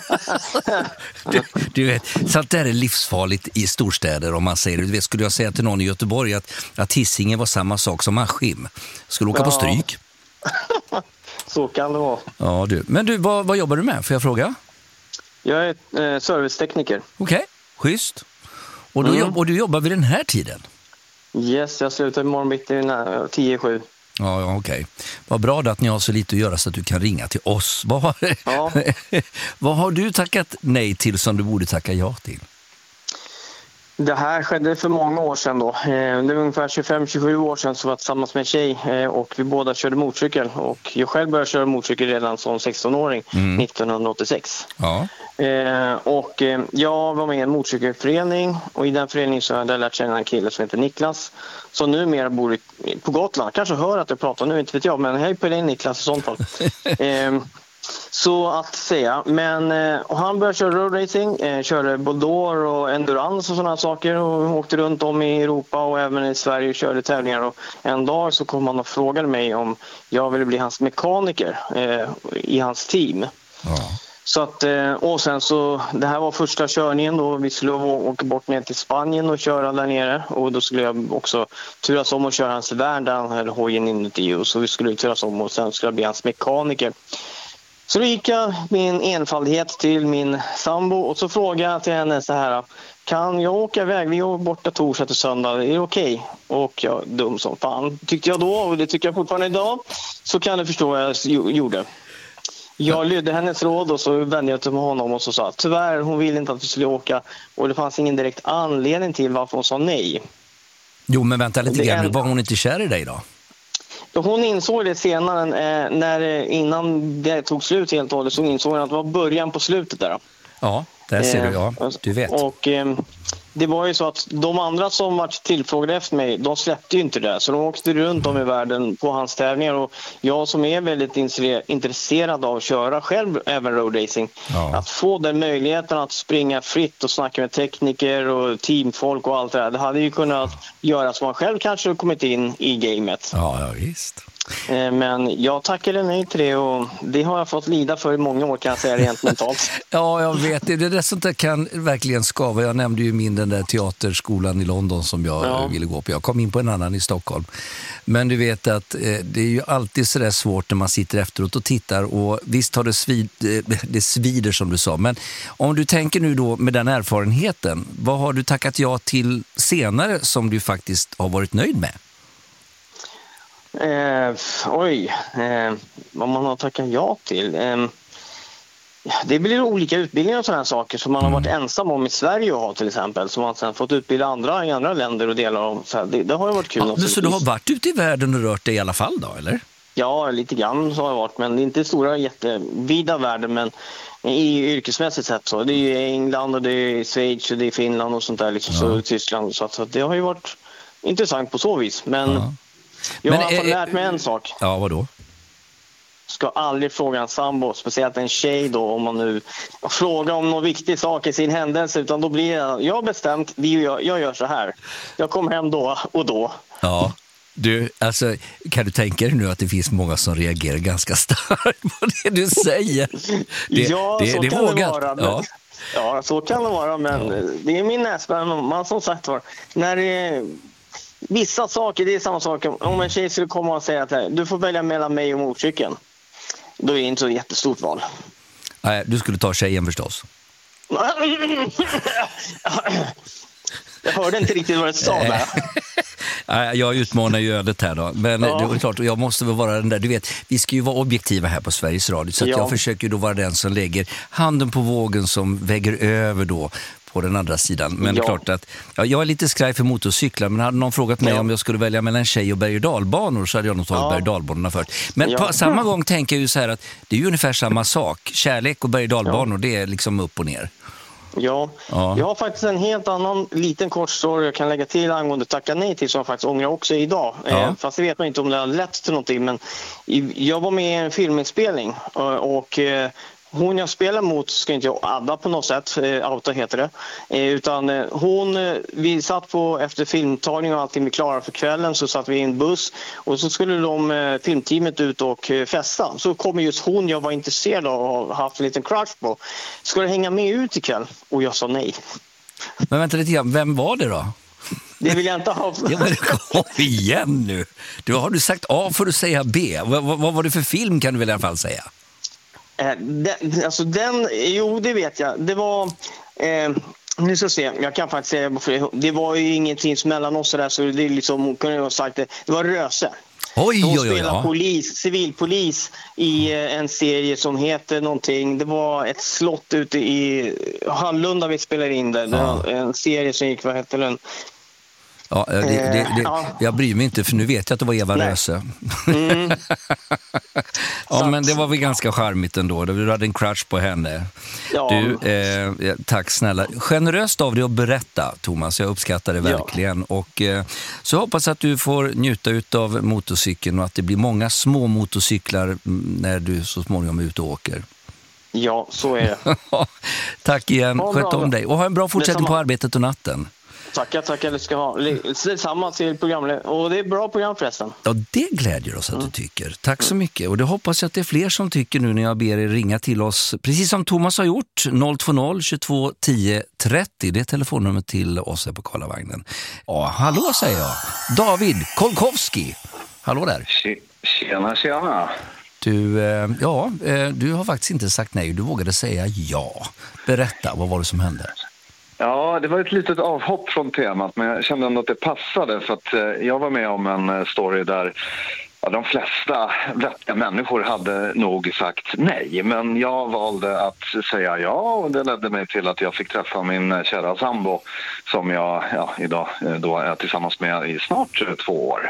Speaker 1: du vet, så att det här är livsfarligt i storstäder om man säger det. Du vet, skulle jag säga till någon i Göteborg att Hisingen var samma sak som Askim. Skulle åka på stryk.
Speaker 6: Så kan det vara.
Speaker 1: Ja, du. Men du, vad jobbar du med? Får jag fråga?
Speaker 6: Jag är servicetekniker.
Speaker 1: Okej, schysst. Och du jobbar vid den här tiden?
Speaker 6: Yes, jag slutar imorgon bitti 10-7.
Speaker 1: Ja, okej. Vad bra då att ni har så lite att göra så att du kan ringa till oss. Vad har du tackat nej till som du borde tacka ja till?
Speaker 6: Det här skedde för många år sedan då. Det är ungefär 25-27 år sedan så var jag tillsammans med en tjej och vi båda körde motorcykel. Och jag själv började köra motorcykel redan som 16-åring 1986.
Speaker 1: Ja.
Speaker 6: Och jag var med i en motorcykelförening och i den föreningen så hade jag lärt känna en kille som heter Niklas som numera bor på Gotland. Kanske hör att jag pratar nu, inte vet jag, men hej på dig Niklas i sånt fall. Så att säga, men och han började köra roadracing, körde Boldor och endurance och sådana saker och åkte runt om i Europa och även i Sverige och körde tävlingar och en dag så kom han och frågade mig om jag ville bli hans mekaniker i hans team.
Speaker 1: Ja.
Speaker 6: Så att, och sen så, det här var första körningen då, vi skulle åka bort ner till Spanien och köra där nere och då skulle jag också turas om och köra hans värld där han hade hojen inuti och så vi skulle turas om och sen skulle jag bli hans mekaniker. Så då gick jag min enfaldighet till min sambo och så frågade jag till henne så här: kan jag åka iväg? Vi är borta torsdag till söndag, är det okej? Och jag dum som fan tyckte jag då och det tycker jag fortfarande idag. Så kan du förstå vad jag gjorde. Jag lydde hennes råd och så vände jag till honom och så sa tyvärr, hon ville inte att vi skulle åka och det fanns ingen direkt anledning till varför hon sa nej.
Speaker 1: Jo, men vänta lite grann, var hon inte kär i dig då?
Speaker 6: Hon insåg det senare, innan det tog slut helt och hållet, så insåg hon att det var början på slutet där.
Speaker 1: Ja, där ser du, ja, du vet.
Speaker 6: Och det var ju så att de andra som var tillfrågade efter mig, de släppte ju inte det. Så de åkte runt om i världen på hans tävlingar. Och jag som är väldigt intresserad av att köra själv även roadracing. Ja. Att få den möjligheten att springa fritt och snacka med tekniker och teamfolk och allt det där. Det hade ju kunnat göra som man själv kanske kommit in i gamet.
Speaker 1: Ja, visst.
Speaker 6: Men jag tackade nej till det och det har jag fått lida för i många år kan jag säga rent mentalt.
Speaker 1: Ja, jag vet. Det är det sånt där kan verkligen skava. Jag nämnde ju den där teaterskolan i London som jag ville gå på. Jag kom in på en annan i Stockholm. Men du vet att det är ju alltid så där svårt när man sitter efteråt och tittar och visst har det svider som du sa. Men om du tänker nu då med den erfarenheten, vad har du tackat ja till senare som du faktiskt har varit nöjd med?
Speaker 6: Vad man har tackat ja till. Det blir olika utbildningar och sådana saker som man har varit ensam om i Sverige och ha till exempel. Som man sen fått utbilda andra i andra länder och delar av. Så det har ju varit kul.
Speaker 1: Ja, så du har varit ute i världen och rört dig i alla fall då, eller?
Speaker 6: Ja, lite grann så har jag varit. Men det är inte stora jättevida världen, men i yrkesmässigt sett så. Det är ju England och det är Schweiz och det är Finland och sånt där. Liksom, så Tyskland. Så det har ju varit intressant på så vis. Men jag har i alla fall lärt mig en sak.
Speaker 1: Ja, vadå?
Speaker 6: Ska aldrig fråga en sambo, speciellt en tjej då, om man nu frågar om någon viktig sak i sin händelse, utan då blir jag har bestämt, jag gör så här. Jag kommer hem då och då.
Speaker 1: Ja, du, alltså, kan du tänka dig nu att det finns många som reagerar ganska starkt på det du säger?
Speaker 6: Det kan
Speaker 1: vågat.
Speaker 6: Det vara. Ja, så kan det vara, men det är min näsman. Man som sagt var, när vissa saker, det är samma sak. Om en tjej skulle komma och säga att du får välja mellan mig och motorcykeln, då är det inte så jättestort val.
Speaker 1: Nej, du skulle ta tjejen förstås.
Speaker 6: Jag hörde inte riktigt vad du sa där.
Speaker 1: Jag utmanar ju ödet här då. Men det är klart, jag måste väl vara den där. Du vet, vi ska ju vara objektiva här på Sveriges Radio. Så att jag försöker då vara den som lägger handen på vågen, som väger över då på den andra sidan. Men det är klart att jag är lite skraj för motorcyklar. Men hade någon frågat mig om jag skulle välja mellan tjej och berg- och dalbanor, så hade jag nog tagit berg- och dalbanorna först. Men på samma gång tänker jag ju så här att det är ju ungefär samma sak. Kärlek och berg- och dalbanor, det är liksom upp och ner.
Speaker 6: Ja, jag har faktiskt en helt annan liten kort story jag kan lägga till angående tacka nej till, som jag faktiskt ångrar också idag. Fast det vet man inte om det har lett till någonting, men jag var med i en filminspelning och hon jag spelar mot, ska inte jag adda på något sätt, auto heter det, utan vi satt på, efter filmtagning och allting vi klara för kvällen, så satt vi i en buss och så skulle filmteamet ut och festa. Så kommer just hon jag var intresserad av och haft en liten crush på. Ska du hänga med ut ikväll? Och jag sa nej.
Speaker 1: Men vänta lite grann, vem var det då?
Speaker 6: Det vill jag inte ha.
Speaker 1: Ja, men kom igen nu. Har du sagt A för att säga B? Vad var det för film, kan du väl i alla fall säga?
Speaker 6: Jo, det vet jag. Det var, nu ska se, jag kan faktiskt säga, det var ju ingenting mellan oss där, så det är liksom, kunde jag ha sagt det var Röse. Hon spelar civilpolis i en serie som heter någonting. Det var ett slott ute i Hallunda vi spelar in det. Det var en serie som gick, vad heter den?
Speaker 1: Ja, jag bryr mig inte, för nu vet jag att det var Eva Röse. Men det var väl ganska charmigt ändå. Du hade en crush på henne. Tack snälla. Generöst av dig att berätta, Thomas. Jag uppskattar det verkligen. Och så hoppas att du får njuta av motorcykeln och att det blir många små motorcyklar när du så småningom är ute och åker.
Speaker 6: Ja, så är det.
Speaker 1: Tack igen. Sköt om dig. Och ha en bra fortsättning på arbetet och natten.
Speaker 6: Tackar, det ska ha. Detsamma till programmet. Och det är bra program förresten.
Speaker 1: Ja, det glädjer oss att du tycker. Tack så mycket. Och det hoppas jag att det är fler som tycker nu när jag ber er ringa till oss. Precis som Thomas har gjort. 020 22 10 30. Det är telefonnummer till oss här på Karlavagnen. Ja, hallå säger jag. David Kolkowski. Hallå där.
Speaker 7: Tjena.
Speaker 1: Du har faktiskt inte sagt nej. Du vågade säga ja. Berätta, vad var det som hände?
Speaker 7: Ja, det var ett litet avhopp från temat, men jag kände ändå att det passade, för att jag var med om en story där de flesta vettiga människor hade nog sagt nej, men jag valde att säga ja, och det ledde mig till att jag fick träffa min kära sambo som jag idag då är tillsammans med i snart 2 år.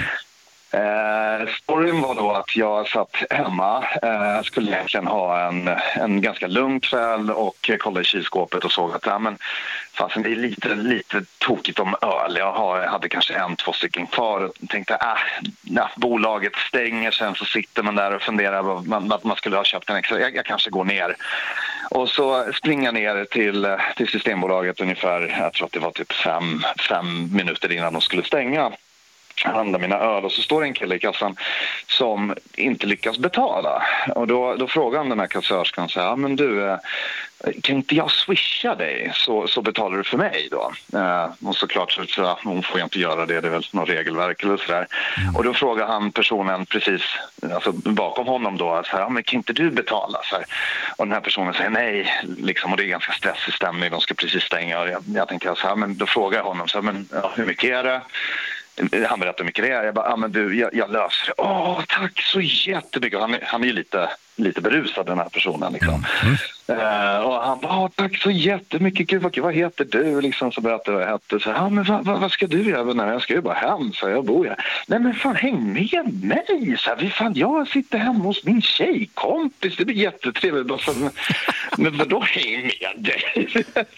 Speaker 7: Storyn var då att jag satt hemma, skulle egentligen ha en ganska lugn kväll och kollade i kylskåpet och såg att det är lite tokigt om öl. Jag hade kanske 1-2 stycken kvar och tänkte bolaget stänger, sen så sitter man där och funderar att man skulle ha köpt en extra. Jag kanske går ner. Och så springer jag ner till Systembolaget ungefär, jag tror att det var typ 5 minuter innan de skulle stänga. Handla mina öl, och så står en kille i kassan som inte lyckas betala. Och då frågar han den här kassörskan så här, men du, kan inte jag swisha dig så betalar du för mig då? Och såklart så hon får jag inte göra det är väl något regelverk eller sådär. Och då frågar han personen precis bakom honom då så här, men kan inte du betala? Så här. Och den här personen säger nej, liksom, och det är ganska stressig stämning, de ska precis stänga. Och jag tänkte så här, men då frågar jag honom så här, men hur mycket är det? Han berättade hur mycket det är. Jag bara, men du, jag löser det. Tack så jättemycket. Han är ju lite berusad, den här personen liksom. Och han bara, tack så jättemycket. Gud, vad heter du? Liksom, så berättade jag vad jag hette. Så, men vad ska du göra? Nej, jag ska ju bara hem, så jag bor här. Nej, men fan, häng med mig. Så här, jag sitter hemma hos min tjejkompis. Det blir jättetrevligt. Men vadå häng med dig?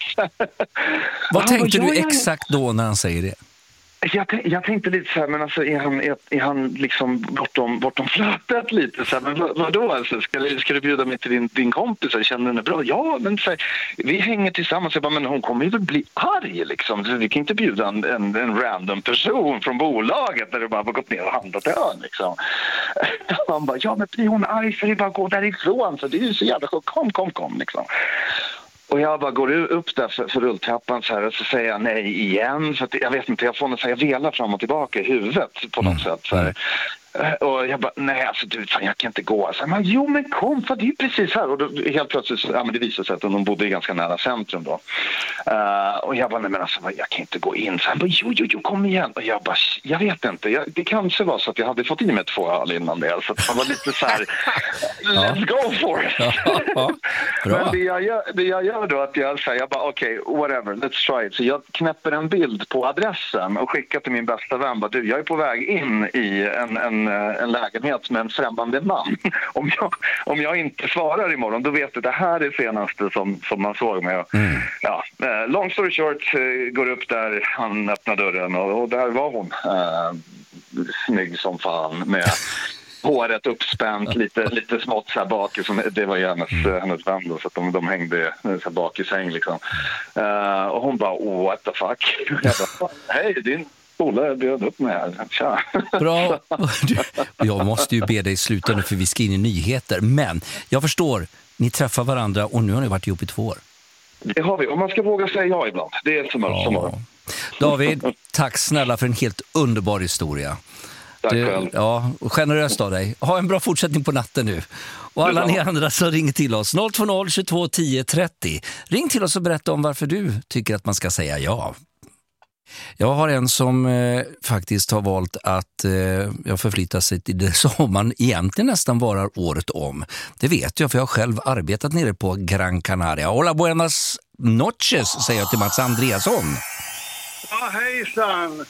Speaker 1: Vad tänkte du exakt då när han säger det?
Speaker 7: Jag tänkte lite så här, men alltså är han liksom bortom flötet lite så här, men vadå alltså, ska du bjuda mig till din kompis och känner henne bra? Ja, men så här, vi hänger tillsammans. Jag bara, men hon kommer ju väl bli arg liksom, så vi kan inte bjuda en random person från bolaget där du bara har gått ner och handlat ön liksom. Han bara, ja men blir hon arg så är det bara att gå därifrån, så det är ju så jävla skönt, kom liksom. Och jag bara går upp där för rulltrappan så här, och så säger jag nej igen. För att jag vet inte, jag får något så här, jag velar fram och tillbaka i huvudet på något sätt. Så här. Och jag bara, nej alltså du, fan, jag kan inte gå. Så här, jo men kom, för det är precis här. Och då, helt plötsligt, men det visade sig att de bodde ganska nära centrum då. Och jag bara, nej men alltså, jag kan inte gå in. Så han bara, jo, kom igen. Och jag bara, jag vet inte. Det kanske var så att jag hade fått i mig 2 öl innan det. Så att man var lite så här, let's go for it. Men det jag gör då, att jag bara, okej, whatever, let's try it. Så jag knäpper en bild på adressen och skickar till min bästa vän. Bara, du, jag är på väg in i en lägenhet med en främmande man. Om jag inte svarar imorgon, då vet du, det här är senaste som man såg mig. Ja, long story short, går upp där, han öppnar dörren och där var hon. Snygg som fan med håret uppspänt, lite smått så här bak. Det var ju hennes vän då, så att de hängde så här bak i säng liksom. Och hon bara, what the fuck? Jag bara, hej, din polare bjöd upp mig här. Tja.
Speaker 1: Bra. Jag måste ju be dig sluta nu, för vi ska in i nyheter. Men jag förstår, ni träffar varandra och nu har ni varit ihop i 2 år.
Speaker 7: Det har vi, och man ska våga säga ja ibland. Det är som
Speaker 1: David, tack snälla för en helt underbar historia.
Speaker 7: Tack själv.
Speaker 1: Ja, generöst av dig. Ha en bra fortsättning på natten nu. Och alla ni andra som ringer till oss, 020 22 10 30. Ring till oss och berätta om varför du tycker att man ska säga ja. Jag har en som faktiskt har valt att förflytta sig till det som man egentligen nästan varar året om. Det vet jag, för jag har själv arbetat nere på Gran Canaria. Hola, buenas noches, säger jag till Mats Andreasson.
Speaker 8: Ja, hejsan.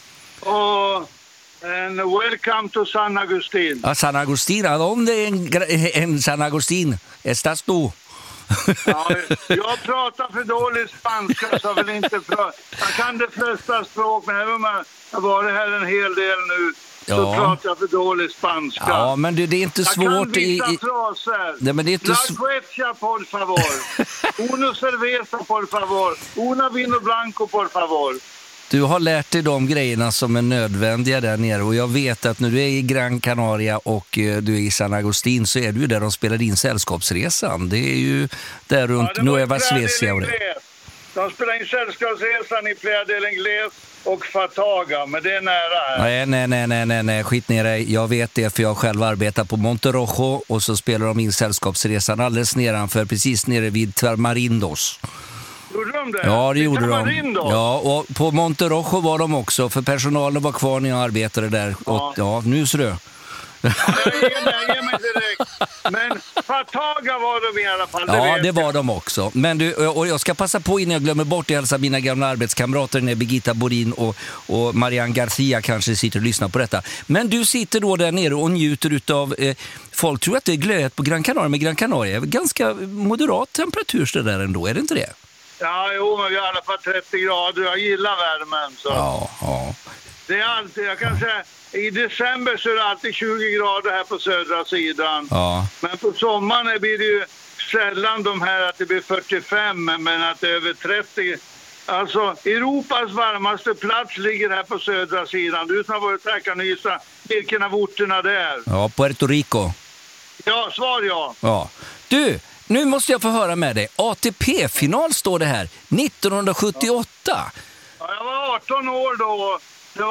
Speaker 8: And welcome to San Agustín.
Speaker 1: Ja, San Agustín. ¿Dónde en San Agustín estás tú?
Speaker 8: Ja, jag pratar för dålig spanska, så jag vill inte prata. Jag kan de flesta språk, men även om jag har varit här en hel del nu, så pratar jag för dålig spanska.
Speaker 1: Ja, men det är inte svårt.
Speaker 8: Jag kan vissa fraser.
Speaker 1: Nej, men det är inte
Speaker 8: La cuecha, por favor. Uno cerveza, por favor. Una vino blanco, por favor.
Speaker 1: Du har lärt dig de grejerna som är nödvändiga där nere, och jag vet att när du är i Gran Canaria och du är i San Agustín, så är du ju där de spelar in Sällskapsresan. Det är ju där runt Nueva Svezia.
Speaker 8: De spelar in Sällskapsresan i Playa del Inglés och Fataga, men det är nära här.
Speaker 1: Nej, skit ner dig. Jag vet det, för jag själv arbetar på Monterrojo, och så spelar de in Sällskapsresan alldeles nedanför, precis nere vid Tamarindos.
Speaker 8: Gjorde de det?
Speaker 1: Ja, det gjorde de. Ja, och på Monterrojo var de också, för personalen var kvar när jag arbetade där.
Speaker 8: Ja,
Speaker 1: och, nu ser du.
Speaker 8: Ja, jag ger mig direkt. Men Fataga var de i alla fall.
Speaker 1: Ja, det var de också. Men du, och jag ska passa på innan jag glömmer bort att hälsa mina gamla arbetskamrater, när Birgitta Borin och Marianne Garcia kanske sitter och lyssnar på detta. Men du sitter då där nere och njuter utav, folk tror att det är glödet på Gran Canaria, men Gran Canaria är ganska moderat temperatur där ändå, är det inte det?
Speaker 8: Ja, men vi har i alla fall 30 grader. Jag gillar värmen. Så.
Speaker 1: Ja.
Speaker 8: Det är alltid, jag kan säga, i december så är det alltid 20 grader här på södra sidan.
Speaker 1: Ja.
Speaker 8: Men på sommaren blir det ju sällan de här att det blir 45, men att det är över 30. Alltså, Europas varmaste plats ligger här på södra sidan. Du som har varit här kan gissa vilken av orterna det är.
Speaker 1: Ja, Puerto Rico.
Speaker 8: Ja, svar ja.
Speaker 1: Ja. Du, nu måste jag få höra med dig. ATP-final står det här. 1978.
Speaker 8: Ja, jag var 18 år då. Det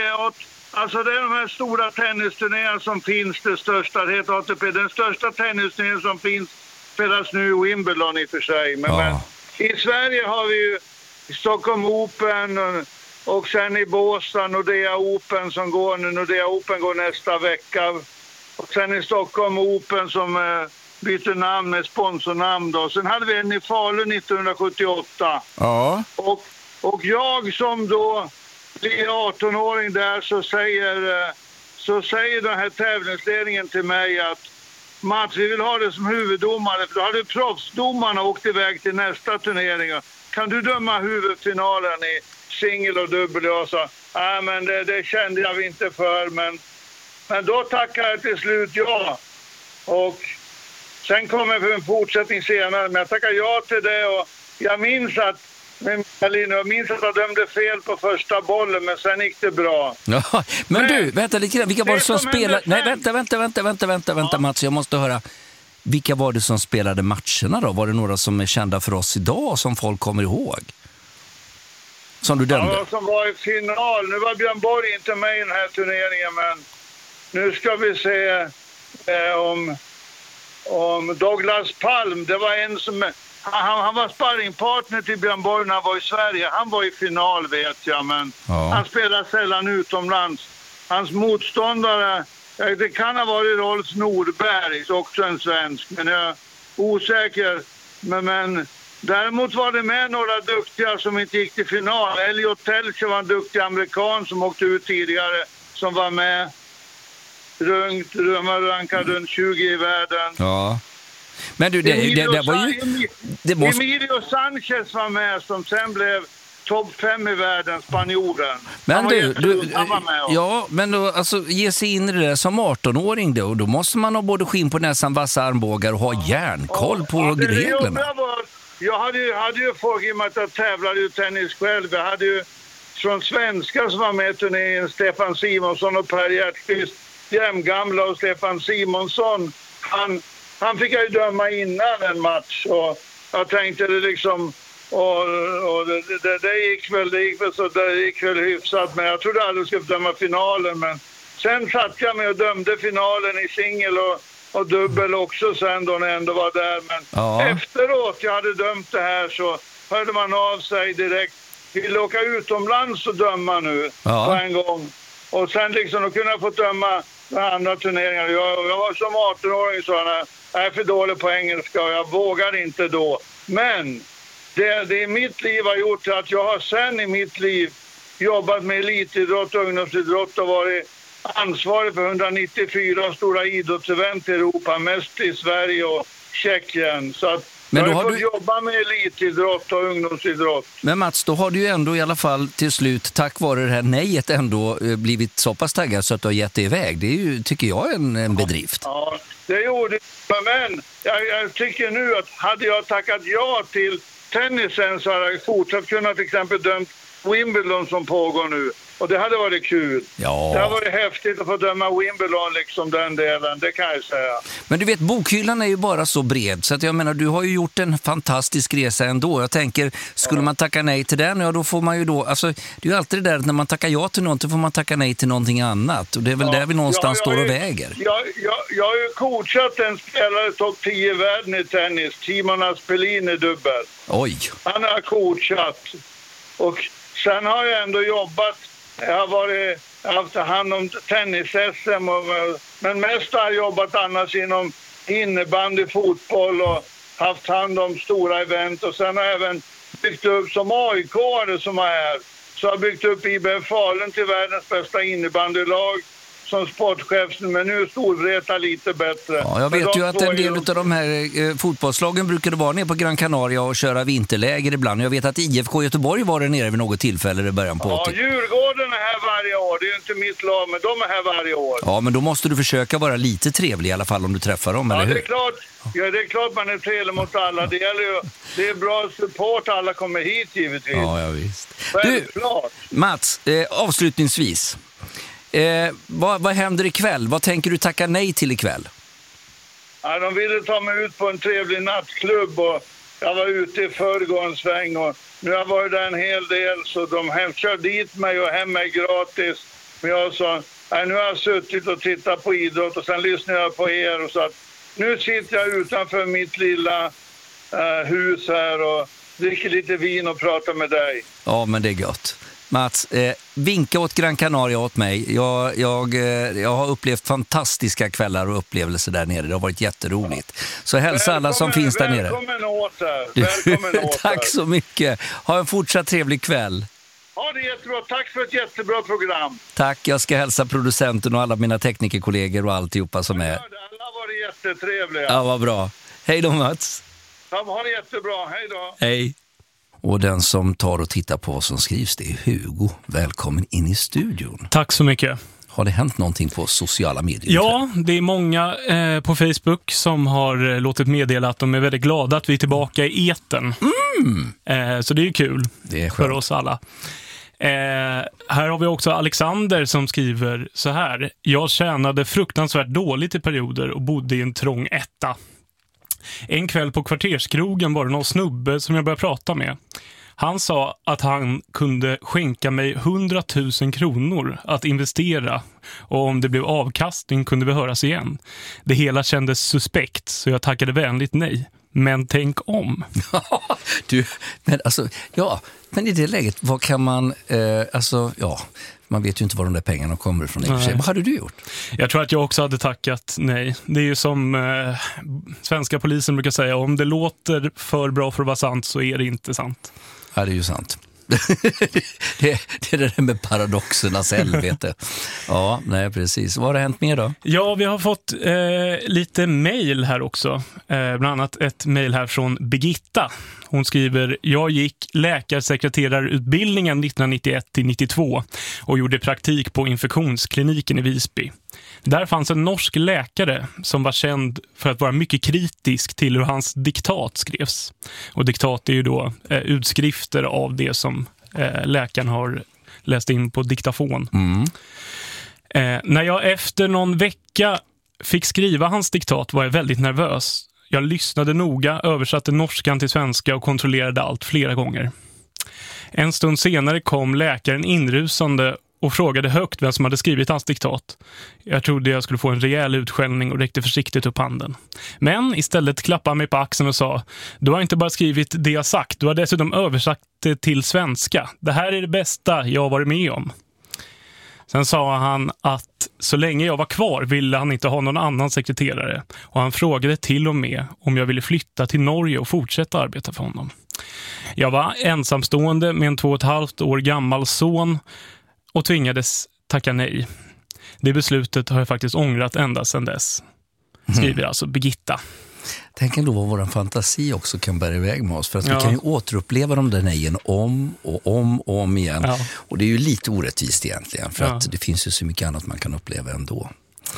Speaker 8: är de här stora tennisturnéerna som finns. Det största, det heter ATP. Den största tennisturnén som finns spelas nu i Wimbledon i och för sig. Men i Sverige har vi ju Stockholm Open Och sen i Båstad, Nordea Open som går nu. Nordea Open går nästa vecka. Och sen i Stockholm Open som byter namn med sponsornamn då. Sen hade vi en i Falun 1978.
Speaker 1: Ja.
Speaker 8: Och jag som då blir 18-åring där så säger den här tävlingsledningen till mig att Mats, vi vill ha det som huvuddomare. För då hade proffsdomarna åkt iväg till nästa turnering. Kan du döma huvudfinalen i singel och dubbel? Jag sa, nej men det kände jag inte för. Men då tackade jag till slut ja. Och sen kommer en fortsättning senare. Men jag tackade ja till det och jag minns att jag dömde fel på första bollen, men sen gick det bra.
Speaker 1: Ja, men du, vänta lite grann. Vilka var det som spelade? Nej, vänta Mats, jag måste höra. Vilka var det som spelade matcherna då? Var det några som är kända för oss idag som folk kommer ihåg? Som du dömde?
Speaker 8: Ja, som var i final. Nu var Björn Borg inte med i den här turneringen, men nu ska vi se om Douglas Palm. Det var en som... Han var sparringpartner till Björn Borg när han var i Sverige. Han var i final, vet jag, men han spelar sällan utomlands. Hans motståndare, det kan ha varit Rolf Nordberg, också en svensk, men jag är osäker. Men däremot var det med några duktiga som inte gick till final. Elliot Telcher var en duktig amerikan som åkte ut tidigare, som var med rankad runt 20 i världen.
Speaker 1: Ja. Men du, det var ju...
Speaker 8: Emilio Sanchez var med som sen blev topp 5 i världen, spanjoren.
Speaker 1: Men men då, alltså, ge sig in i det där som 18-åring då måste man ha både skinn på näsan, vassa armbågar och ha järnkoll på reglerna.
Speaker 8: Jag hade ju folk i och med att jag tävlade ju tennis själv. Jag hade ju från svenskar som var med i turneringen, Stefan Simonsson och Per Hjertqvist, jämngamla, och Stefan Simonsson, han fick jag ju döma innan en match och jag tänkte det liksom det gick väl hyfsat, men jag trodde aldrig skulle döma finalen, men sen satt jag med och dömde finalen i singel och dubbel också sen då när jag ändå var där, men efteråt jag hade dömt det här så hörde man av sig direkt, vill åka utomlands och döma nu på en gång, och sen liksom då kunde jag få döma andra turneringar. Jag var som 18-åring så jag är för dålig på engelska och jag vågar inte då. Men det mitt liv har gjort att jag har sen i mitt liv jobbat med elitidrott och ungdomsidrott och varit ansvarig för 194 stora idrottsevent i Europa, mest i Sverige och Tjeckien. Så att men jag har fått jobba med elitidrott och ungdomsidrott.
Speaker 1: Men Mats, då har du ju ändå i alla fall till slut, tack vare det här nejet, ändå blivit så pass taggad så att du har gett dig iväg. Det är ju, tycker jag, en bedrift.
Speaker 8: Ja, det gjorde jag. Men jag tycker nu att hade jag tackat ja till tennisen så hade jag fortsatt kunna till exempel dömt Wimbledon som pågår nu. Och det hade varit kul.
Speaker 1: Ja.
Speaker 8: Det har varit häftigt att få döma Wimbledon, liksom den delen, det kan jag säga. Men
Speaker 1: du vet, bokhyllan är ju bara så bred, så att jag menar, du har ju gjort en fantastisk resa ändå. Jag tänker, skulle man tacka nej till den, ja då får man ju då, alltså det är ju alltid det där att när man tackar ja till någonting får man tacka nej till någonting annat. Och det är väl där vi någonstans står och väger.
Speaker 8: Jag har ju coachat en spelare topp 10 i världen i tennis, Timon Aspelin i dubbel.
Speaker 1: Oj.
Speaker 8: Han har coachat. Och sen har jag ändå jobbat. Jag har haft hand om tennis-SM, men mest har jag jobbat annars inom innebandy, fotboll och haft hand om stora event. Och sen har jag även byggt upp som AIK-are som är här. Så jag har byggt upp IBF Falun till världens bästa innebandylag som sportchef, men nu är Storvreta lite bättre.
Speaker 1: Ja, jag vet ju att en del av de här fotbollslagen brukade vara nere på Gran Canaria och köra vinterläger ibland. Jag vet att IFK Göteborg var där nere vid något tillfälle i början på 80.
Speaker 8: Ja, Djurgården är här varje år. Det är ju inte mitt lag, men de är här varje år.
Speaker 1: Ja, men då måste du försöka vara lite trevlig i alla fall om du träffar dem, eller hur?
Speaker 8: Det är klart. Ja, det är klart man är trevlig mot alla. Det gäller ju, det är bra support, alla kommer hit givetvis.
Speaker 1: Ja, visst.
Speaker 8: Självklart.
Speaker 1: Du, Mats, avslutningsvis. Vad händer ikväll? Vad tänker du tacka nej till ikväll?
Speaker 8: Ja, de ville ta mig ut på en trevlig nattklubb och jag var ute i förrgår en sväng och nu har jag varit där en hel del så de kör dit mig och hem mig gratis. Men jag sa, nu har jag suttit och tittat på idrott och sen lyssnar jag på er och så att nu sitter jag utanför mitt lilla hus här och dricker lite vin och pratar med dig.
Speaker 1: Ja, men det är gott. Mats, vinka åt Gran Canaria åt mig. Jag har upplevt fantastiska kvällar och upplevelser där nere. Det har varit jätteroligt. Så hälsa alla som finns där nere.
Speaker 8: Välkommen åter.
Speaker 1: Tack så mycket. Ha en fortsatt trevlig kväll.
Speaker 8: Ja, det är jättebra. Tack för ett jättebra program.
Speaker 1: Tack, jag ska hälsa producenten och alla mina teknikerkollegor och alltihopa som är.
Speaker 8: Alla var det jättetrevliga.
Speaker 1: Ja, vad bra. Hej då, Mats.
Speaker 8: Ja, ha det jättebra. Hej då.
Speaker 1: Hej. Och den som tar och tittar på vad som skrivs, det är Hugo. Välkommen in i studion.
Speaker 9: Tack så mycket.
Speaker 1: Har det hänt någonting på sociala medier?
Speaker 9: Ja, det är många på Facebook som har låtit meddela att de är väldigt glada att vi är tillbaka i etern. Så det är kul för oss alla. Här har vi också Alexander som skriver så här: jag tjänade fruktansvärt dåligt i perioder och bodde i en trång etta. En kväll på kvarterskrogen var det någon snubbe som jag började prata med. Han sa att han kunde skänka mig 100 000 kronor att investera, och om det blev avkastning kunde vi höras igen. Det hela kändes suspekt, så jag tackade vänligt nej. Men tänk om.
Speaker 1: Men i det läget, vad kan man, man vet ju inte var de där pengarna kommer ifrån. Vad hade du gjort?
Speaker 9: Jag tror att jag också hade tackat nej. Det är ju som svenska polisen brukar säga, om det låter för bra för att vara sant så är det inte sant.
Speaker 1: Ja, det är ju sant. det är det där med paradoxernas helvete. Ja, nej precis. Vad har det hänt mer då?
Speaker 9: Ja, vi har fått lite mejl här också. Bland annat ett mejl här från Birgitta. Hon skriver: jag gick läkarsekreterarutbildningen 1991-92 och gjorde praktik på infektionskliniken i Visby. Där fanns en norsk läkare som var känd för att vara mycket kritisk till hur hans diktat skrevs. Och diktat är ju då utskrifter av det som läkaren har läst in på diktafon. När jag efter någon vecka fick skriva hans diktat var jag väldigt nervös. Jag lyssnade noga, översatte norskan till svenska och kontrollerade allt flera gånger. En stund senare kom läkaren inrusande och frågade högt vem som hade skrivit hans diktat. Jag trodde jag skulle få en rejäl utskällning och räckte försiktigt upp handen. Men istället klappade han mig på axeln och sa: du har inte bara skrivit det jag sagt, du har dessutom översatt det till svenska. Det här är det bästa jag har varit med om. Sen sa han att så länge jag var kvar ville han inte ha någon annan sekreterare. Och han frågade till och med om jag ville flytta till Norge och fortsätta arbeta för honom. Jag var ensamstående med en 2,5 år gammal son och tvingades tacka nej. Det beslutet har jag faktiskt ångrat ända sedan dess. Skriver alltså Birgitta.
Speaker 1: Tänk ändå vad vår fantasi också kan bära iväg med oss. För att vi kan ju återuppleva de där nejen om och om igen. Ja. Och det är ju lite orättvist egentligen. För att det finns ju så mycket annat man kan uppleva ändå.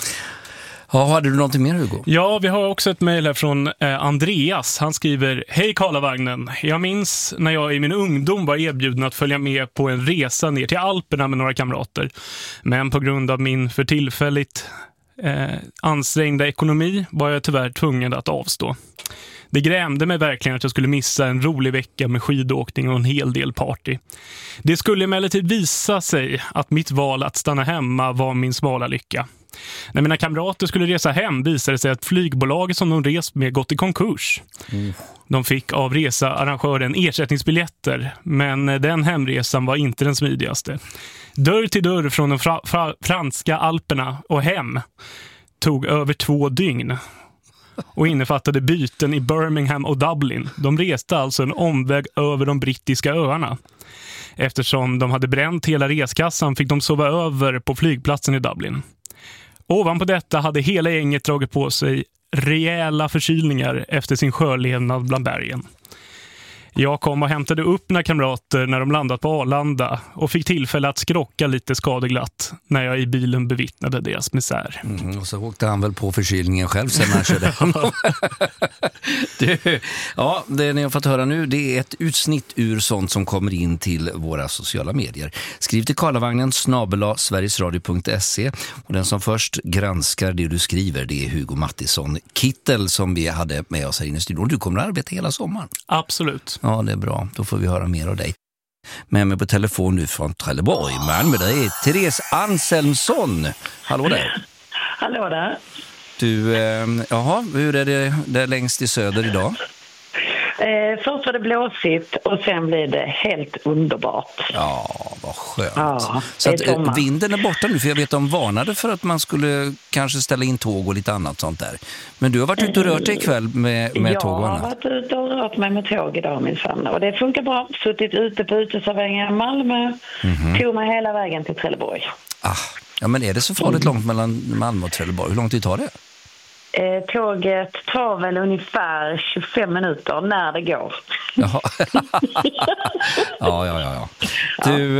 Speaker 1: Ja, hade du någonting mer, Hugo?
Speaker 9: Ja, vi har också ett mejl här från Andreas. Han skriver: hej Karlavagnen. Jag minns när jag i min ungdom var erbjuden att följa med på en resa ner till Alperna med några kamrater. Men på grund av min för tillfälligt ansträngda ekonomi var jag tyvärr tvungen att avstå. Det grämde mig verkligen att jag skulle missa en rolig vecka med skidåkning och en hel del party. Det skulle emellertid visa sig att mitt val att stanna hemma var min smala lycka. När mina kamrater skulle resa hem visade det sig att flygbolaget som de rest med gått i konkurs. De fick av researrangören ersättningsbiljetter, men den hemresan var inte den smidigaste. Dörr till dörr från de franska Alperna och hem tog över 2 dygn och innefattade byten i Birmingham och Dublin. De reste alltså en omväg över de brittiska öarna. Eftersom de hade bränt hela reskassan fick de sova över på flygplatsen i Dublin. Ovanpå detta hade hela gänget dragit på sig rejäla förkylningar efter sin sjölevnad bland bergen. Jag kom och hämtade upp några kamrater när de landat på Arlanda och fick tillfälle att skrocka lite skadeglatt när jag i bilen bevittnade deras misär.
Speaker 1: Och så åkte han väl på förkylningen själv sen när han körde. Det ni har fått höra nu, det är ett utsnitt ur sånt som kommer in till våra sociala medier. Skriv till karlavagnen@sverigesradio.se, och den som först granskar det du skriver, det är Hugo Mattisson Kittel som vi hade med oss här inne i studion. Du kommer att arbeta hela sommaren.
Speaker 9: Absolut.
Speaker 1: Ja, det är bra. Då får vi höra mer av dig. Med mig på telefon nu från Trelleborg. Men det är Therese Anselmsson. Hallå där.
Speaker 3: Hallå där.
Speaker 1: Du, hur är det där längst i söder idag?
Speaker 3: Först var det blåsigt och sen blev det helt underbart.
Speaker 1: Ja, vad skönt.
Speaker 3: Ja,
Speaker 1: så att vinden är borta nu, för jag vet att de varnade för att man skulle kanske ställa in tåg och lite annat sånt där. Men du har varit ute och rört dig ikväll med tåg och annat?
Speaker 3: Jag har varit ute och rört mig med tåg idag, min fan. Och det funkar bra. Suttit ute på uteserveringen i Malmö. Tog mig hela vägen till Trelleborg.
Speaker 1: Ja, men är det så farligt långt mellan Malmö och Trelleborg? Hur lång tid tar det?
Speaker 3: Tåget tar väl ungefär 25 minuter när det går.
Speaker 1: Jaha. Ja. Du,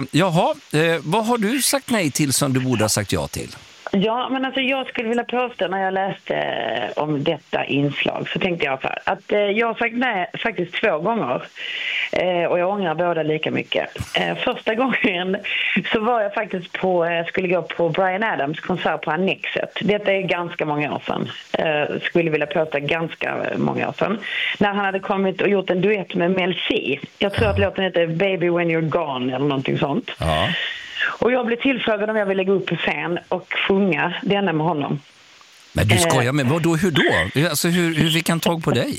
Speaker 1: vad har du sagt nej till som du borde ha sagt ja till?
Speaker 3: Ja, men alltså jag skulle vilja påstå när jag läste om detta inslag så tänkte jag att jag har sagt nej faktiskt 2 gånger och jag ångrar båda lika mycket. Första gången så var jag faktiskt skulle gå på Bryan Adams konsert på Annexet. Detta är ganska många år sedan. Skulle vilja påstå ganska många år sedan. När han hade kommit och gjort en duett med Mel C. Jag tror att låten heter Baby When You're Gone eller någonting sånt. Ja. Och jag blev tillfrågad om jag ville gå upp på scen och sjunga denna med honom.
Speaker 1: Men du skojar med, hur då? Alltså hur fick han tag på dig?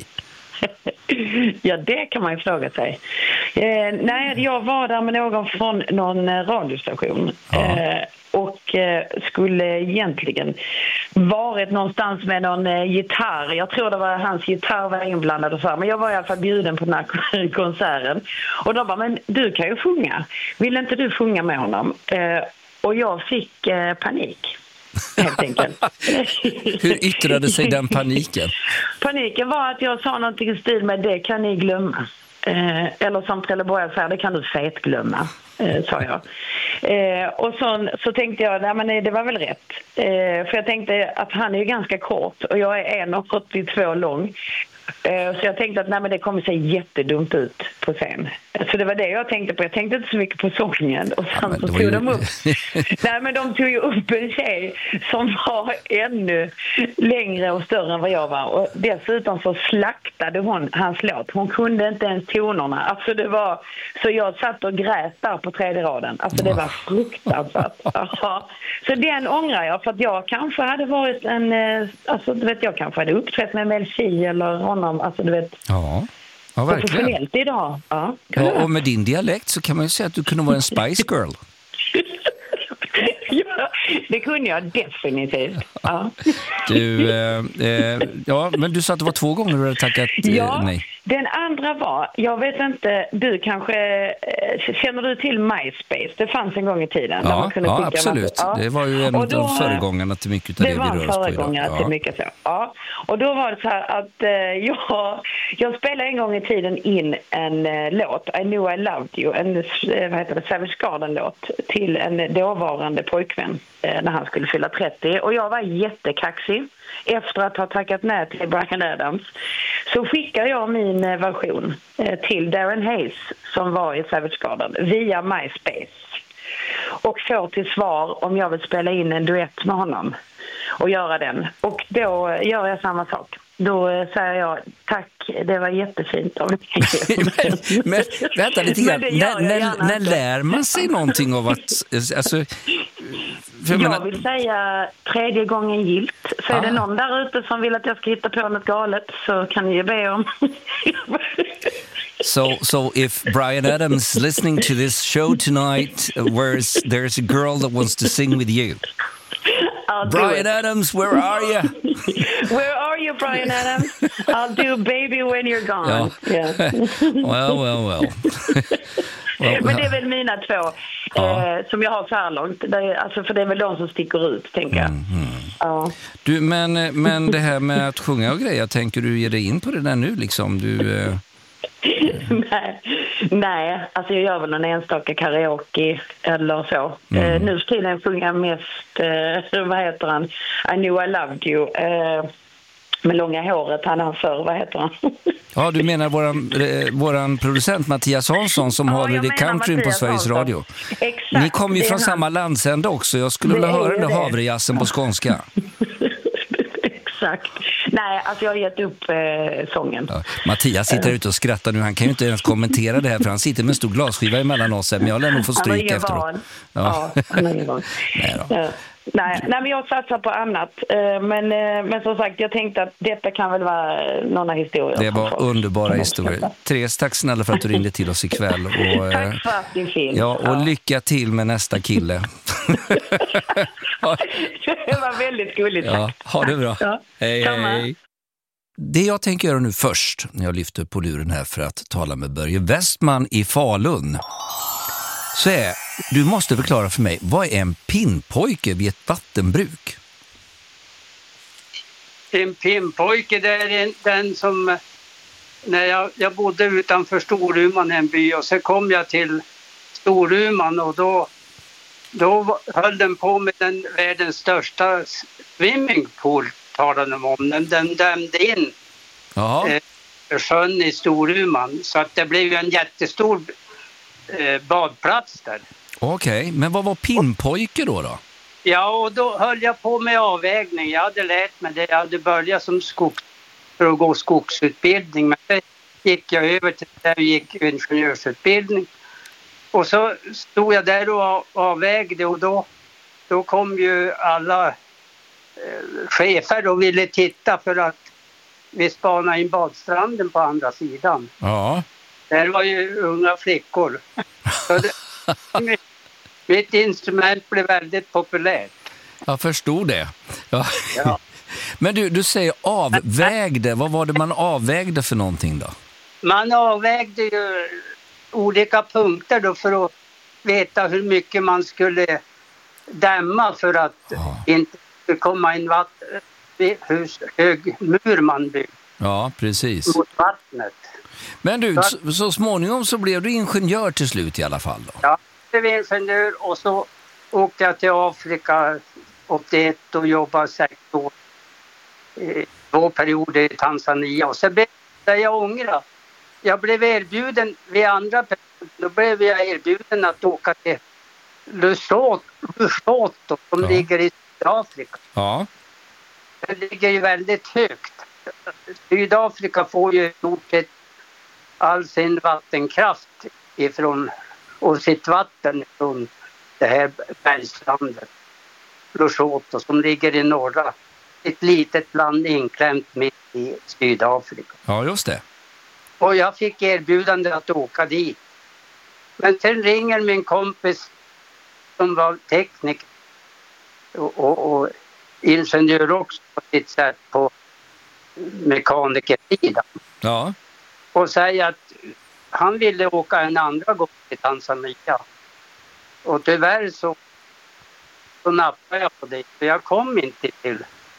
Speaker 3: Ja, det kan man ju fråga sig. Nej, jag var där med någon från någon radiostation. Och skulle egentligen varit någonstans med någon gitarr. Jag tror det var hans gitarr var inblandad och så. Men jag var i alla fall bjuden på den här konserten. Och de bara, men du kan ju sjunga. Vill inte du sjunga med honom? Och jag fick panik. Helt enkelt.
Speaker 1: Hur yttrade sig den paniken?
Speaker 3: Paniken var att jag sa någonting i stil med det kan ni glömma. Eller som Trelleborg säger, det kan du fet glömma, sa jag. Och så tänkte jag, nej men det var väl rätt. För jag tänkte att han är ju ganska kort och jag är 1,82 lång. Så jag tänkte att nej, men det kommer se jättedumt ut på scen. Så det var det jag tänkte på. Jag tänkte inte så mycket på sången. Och sen så tog de upp. Nej, men de tog ju upp en tjej som var ännu längre och större än vad jag var. Och dessutom så slaktade hon hans låt. Hon kunde inte ens tonerna. Alltså det var... Så jag satt och grät där på 3:e raden. Alltså det var fruktansvärt. Så den ångrar jag. För att jag kanske hade varit en... Alltså du vet, jag kanske hade uppträtt med Mel C eller honom. Alltså du vet...
Speaker 1: Ja, verkligen.
Speaker 3: Idag. Ja,
Speaker 1: och med din dialekt så kan man ju säga att du kunde vara en Spice Girl.
Speaker 3: Ja, det kunde jag definitivt. Ja.
Speaker 1: Du, men du sa att det var 2 gånger du hade tackat nej.
Speaker 3: Den andra var, jag vet inte, du kanske, känner du till MySpace? Det fanns en gång i tiden.
Speaker 1: Ja, där man kunde absolut. Det var ju en av de föregångarna till mycket av det vi rör oss på idag.
Speaker 3: Det var föregångare till mycket så. Ja. Och då var det så här att jag spelade en gång i tiden in en låt, I Knew I Loved You, en Savage Garden-låt till en dåvarande pojkvän när han skulle fylla 30. Och jag var jättekaxig. Efter att ha tackat nej till Bryan Adams så skickade jag min version till Darren Hayes som var i Savage Garden via MySpace och får till svar om jag vill spela in en duett med honom och göra den. Och då gör jag samma sak. Då säger jag tack, det var jättefint av dig.
Speaker 1: men vänta lite grann, när lär man sig någonting av att... Alltså,
Speaker 3: jag vill säga 3:e gången gilt. Så är det någon där ute som vill att jag ska hitta på något galet så kan ni ju be om.
Speaker 1: So if Bryan Adams listening to this show tonight, there's a girl that wants to sing with you. Bryan Adams, where are you?
Speaker 3: Where are you, Bryan Adams? I'll do Baby When You're Gone. Ja. Yeah.
Speaker 1: Well.
Speaker 3: Men det är väl mina 2 som jag har så här långt. Alltså, för det är väl de som sticker ut, tänker jag. Ja.
Speaker 1: Du, men det här med att sjunga och grejer, tänker du ge dig in på det där nu? Liksom?
Speaker 3: Nej, alltså jag gör väl en enstaka karaoke eller så. Nu för tiden sjunger jag mest, vad heter han? I Knew I Loved You. Med långa håret, han för, vad heter han?
Speaker 1: Ja, du menar våran producent Mattias Hansson som har The Country på Sveriges Radio.
Speaker 3: Exakt.
Speaker 1: Ni kommer ju från samma landsända också. Jag skulle vilja höra den havrejazzen på skånska.
Speaker 3: Exakt. Nej, alltså jag har gett upp sången.
Speaker 1: Ja. Mattias sitter ute och skrattar nu. Han kan ju inte ens kommentera det här för han sitter med en stor glasskiva emellan oss. Men jag lär nog få stryk efteråt.
Speaker 3: Ja, han är van.
Speaker 1: Nej då.
Speaker 5: Nej, men jag satsar på annat. Men som sagt, jag tänkte att detta kan väl vara några historier.
Speaker 1: Det var underbara historier. Therese, tack snälla för att du ringde till oss ikväll. Och,
Speaker 5: tack för att din film.
Speaker 1: Ja, och lycka till med nästa kille.
Speaker 5: Det var väldigt gulligt.
Speaker 1: Ja, ha det bra.
Speaker 5: Ja.
Speaker 1: Hej. Det jag tänker göra nu först, när jag lyfter på luren här för att tala med Börje Westman i Falun, så du måste förklara för mig, vad är en pinnpojke vid ett vattenbruk?
Speaker 10: En pinnpojke, det är den som, när jag bodde utanför Storuman, en by, och så kom jag till Storuman och då höll den på med den världens största swimmingpool, talade de om. Den dämde in sjön i Storuman, så att det blev en jättestor badplats där.
Speaker 1: Okej, men vad var pinnpojke då?
Speaker 10: Ja, och då höll jag på med avvägning. Jag hade lärt mig det. Jag hade börjat som för att gå skogsutbildning, men det gick jag över till där jag gick ingenjörsutbildning. Och så stod jag där och avvägde, och då kom ju alla chefer och ville titta för att vi spanade in badstranden på andra sidan.
Speaker 1: Ja.
Speaker 10: Där var ju unga flickor. Så mitt instrument blev väldigt populärt.
Speaker 1: Jag förstod det. Ja.
Speaker 10: Ja.
Speaker 1: Men du säger avvägde. Vad var det man avvägde för någonting då?
Speaker 10: Man avvägde ju olika punkter då för att veta hur mycket man skulle dämma för att inte komma in hur hög mur man byggde.
Speaker 1: Ja, precis.
Speaker 10: Mot vattnet.
Speaker 1: Men du, så småningom så blev du ingenjör till slut i alla fall då?
Speaker 10: Ja, jag blev ingenjör och så åkte jag till Afrika 81 och jobbade 6 år. 2 perioder i Tanzania, och så blev jag ångra. Jag blev erbjuden vid andra perioder, då blev jag erbjuden att åka till Lesotho som ligger i Sydafrika.
Speaker 1: Ja.
Speaker 10: Det ligger ju väldigt högt. Sydafrika får ju i stort sett all sin vattenkraft och sitt vatten från det här bergslandet. Lesotho som ligger i norra. Ett litet land inklämt mitt i Sydafrika.
Speaker 1: Ja, just det.
Speaker 10: Och jag fick erbjudande att åka dit. Men sen ringer min kompis som var tekniker och ingenjör också på sitt sätt på mekanikersidan.
Speaker 1: Ja.
Speaker 10: Och säger att han ville åka en andra gång till Tanzania. Och tyvärr så nappade jag på det. För jag kom inte till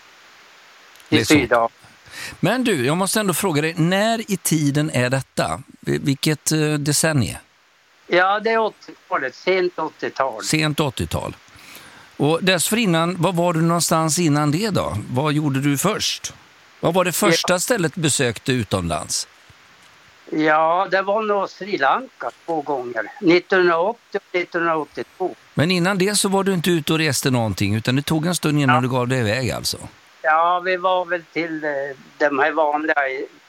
Speaker 10: Sydafrika.
Speaker 1: Men du, jag måste ändå fråga dig, när i tiden är detta? Vilket decennium?
Speaker 10: Ja, det är 80-talet, sent 80-tal.
Speaker 1: Sent 80-tal. Och dessförinnan, var var du någonstans innan det då? Vad gjorde du först? Vad var det första stället du besökte utomlands?
Speaker 10: Ja, det var nog Sri Lanka 2 gånger. 1980 och 1982.
Speaker 1: Men innan det så var du inte ute och reste någonting, utan det tog en stund innan du gav dig iväg alltså?
Speaker 10: Ja, vi var väl till de här vanliga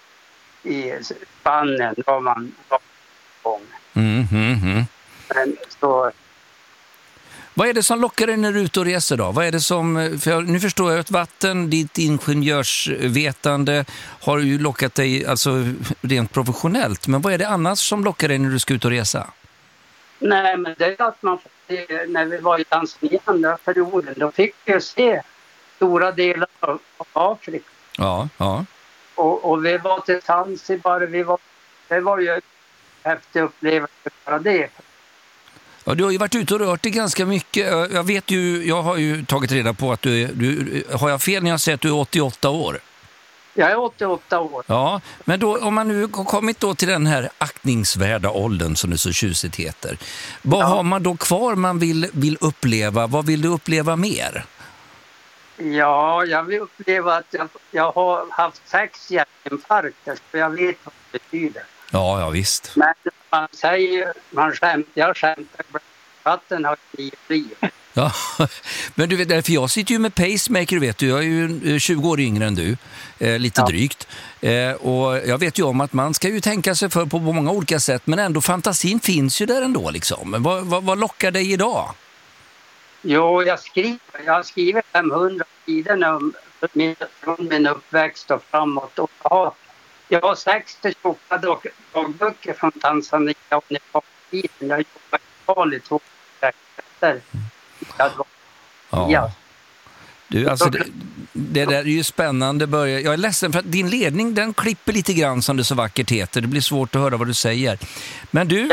Speaker 10: i Spanien var man var gång. Men så...
Speaker 1: Vad är det som lockar dig när du är ute och reser då? Vad är det som, för nu förstår jag att vatten, ditt ingenjörsvetande har ju lockat dig alltså rent professionellt. Men vad är det annars som lockar dig när du ska ut och resa?
Speaker 10: Nej, men det är att man när vi var i Tanzania andra perioden, då fick vi se stora delar av Afrika.
Speaker 1: Ja, ja.
Speaker 10: Och vi var till Zanzibar, det var ju häftig upplevelse för det.
Speaker 1: Ja, du har ju varit ute och rört dig ganska mycket. Jag vet ju, jag har ju tagit reda på att du har jag fel när jag säger att du är 88 år?
Speaker 10: Jag är 88 år.
Speaker 1: Ja, men då, om man nu har kommit då till den här aktningsvärda åldern som det så tjusigt heter. Vad har man då kvar man vill uppleva? Vad vill du uppleva mer?
Speaker 10: Ja, jag vill uppleva att jag har haft 6 hjärtinfarkter, så jag vet vad det betyder.
Speaker 1: Ja, visst.
Speaker 10: Men man säger, jag skämtar, vatten har ni fri.
Speaker 1: Ja, men du vet, för jag sitter ju med pacemaker, vet du. Jag är ju 20 år yngre än du, lite drygt. Och jag vet ju om att man ska ju tänka sig för på många olika sätt, men ändå fantasin finns ju där ändå liksom. Men vad lockar dig idag?
Speaker 10: Jo, jag har skrivit 500 sidor från min uppväxt och framåt. Och jag har 60 tjocka dagböcker från Tanzania och Nepal-tiden. Jag jobbar i Nepal i 2 veckor.
Speaker 1: Ja. Du, alltså det där är ju spännande. Jag är ledsen för att din ledning, den klipper lite grann som det så vackert heter. Det blir svårt att höra vad du säger. Men du...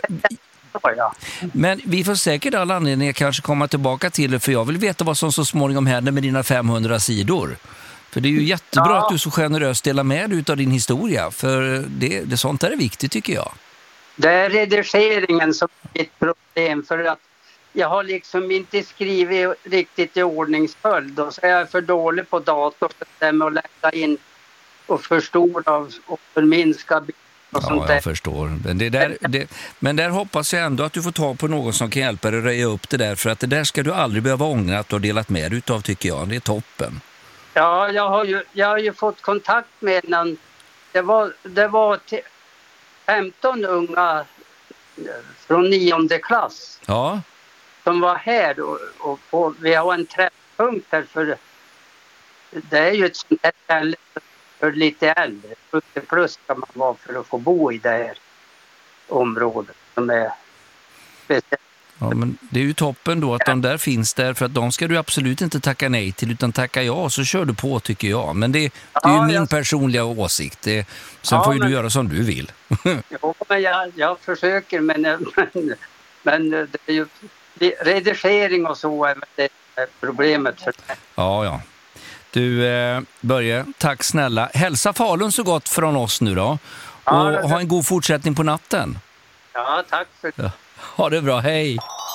Speaker 1: Men vi får säkert alla anledningar kanske komma tillbaka till det, för jag vill veta vad som så småningom händer med dina 500 sidor. För det är ju jättebra att du så generöst delar med dig av din historia, för det sånt där är viktigt tycker jag.
Speaker 10: Det är redigeringen som är ett problem, för att jag har liksom inte skrivit riktigt i ordningsföljd, och så är jag för dålig på dator för det med att lägga in och förstora och förminska bilder.
Speaker 1: Ja, jag förstår. Men där hoppas jag ändå att du får ta på någon som kan hjälpa dig att röja upp det där, för att det där ska du aldrig behöva ångra att du har delat med dig utav, tycker jag. Det är toppen.
Speaker 10: Ja, jag har ju fått kontakt med någon. Det var 15 unga från 9:e klass.
Speaker 1: Ja.
Speaker 10: Som var här och vi har en träffpunkt här, för det är ju ett sånt här ställe för lite äldre. 70 plus ska man vara för att få bo i det här området som är speciellt.
Speaker 1: Ja, men det är ju toppen då att de där finns där, för att de ska du absolut inte tacka nej till utan tacka ja, så kör du på tycker jag. Men det är ju min personliga åsikt. Sen får ju du göra som du vill.
Speaker 10: Ja, men jag försöker, men det är ju redigering och så är det problemet för det.
Speaker 1: Ja. Du Börje, tack snälla. Hälsa Falun så gott från oss nu då. Och ha en god fortsättning på natten.
Speaker 10: Ja, tack för det.
Speaker 1: Ha det bra, hej.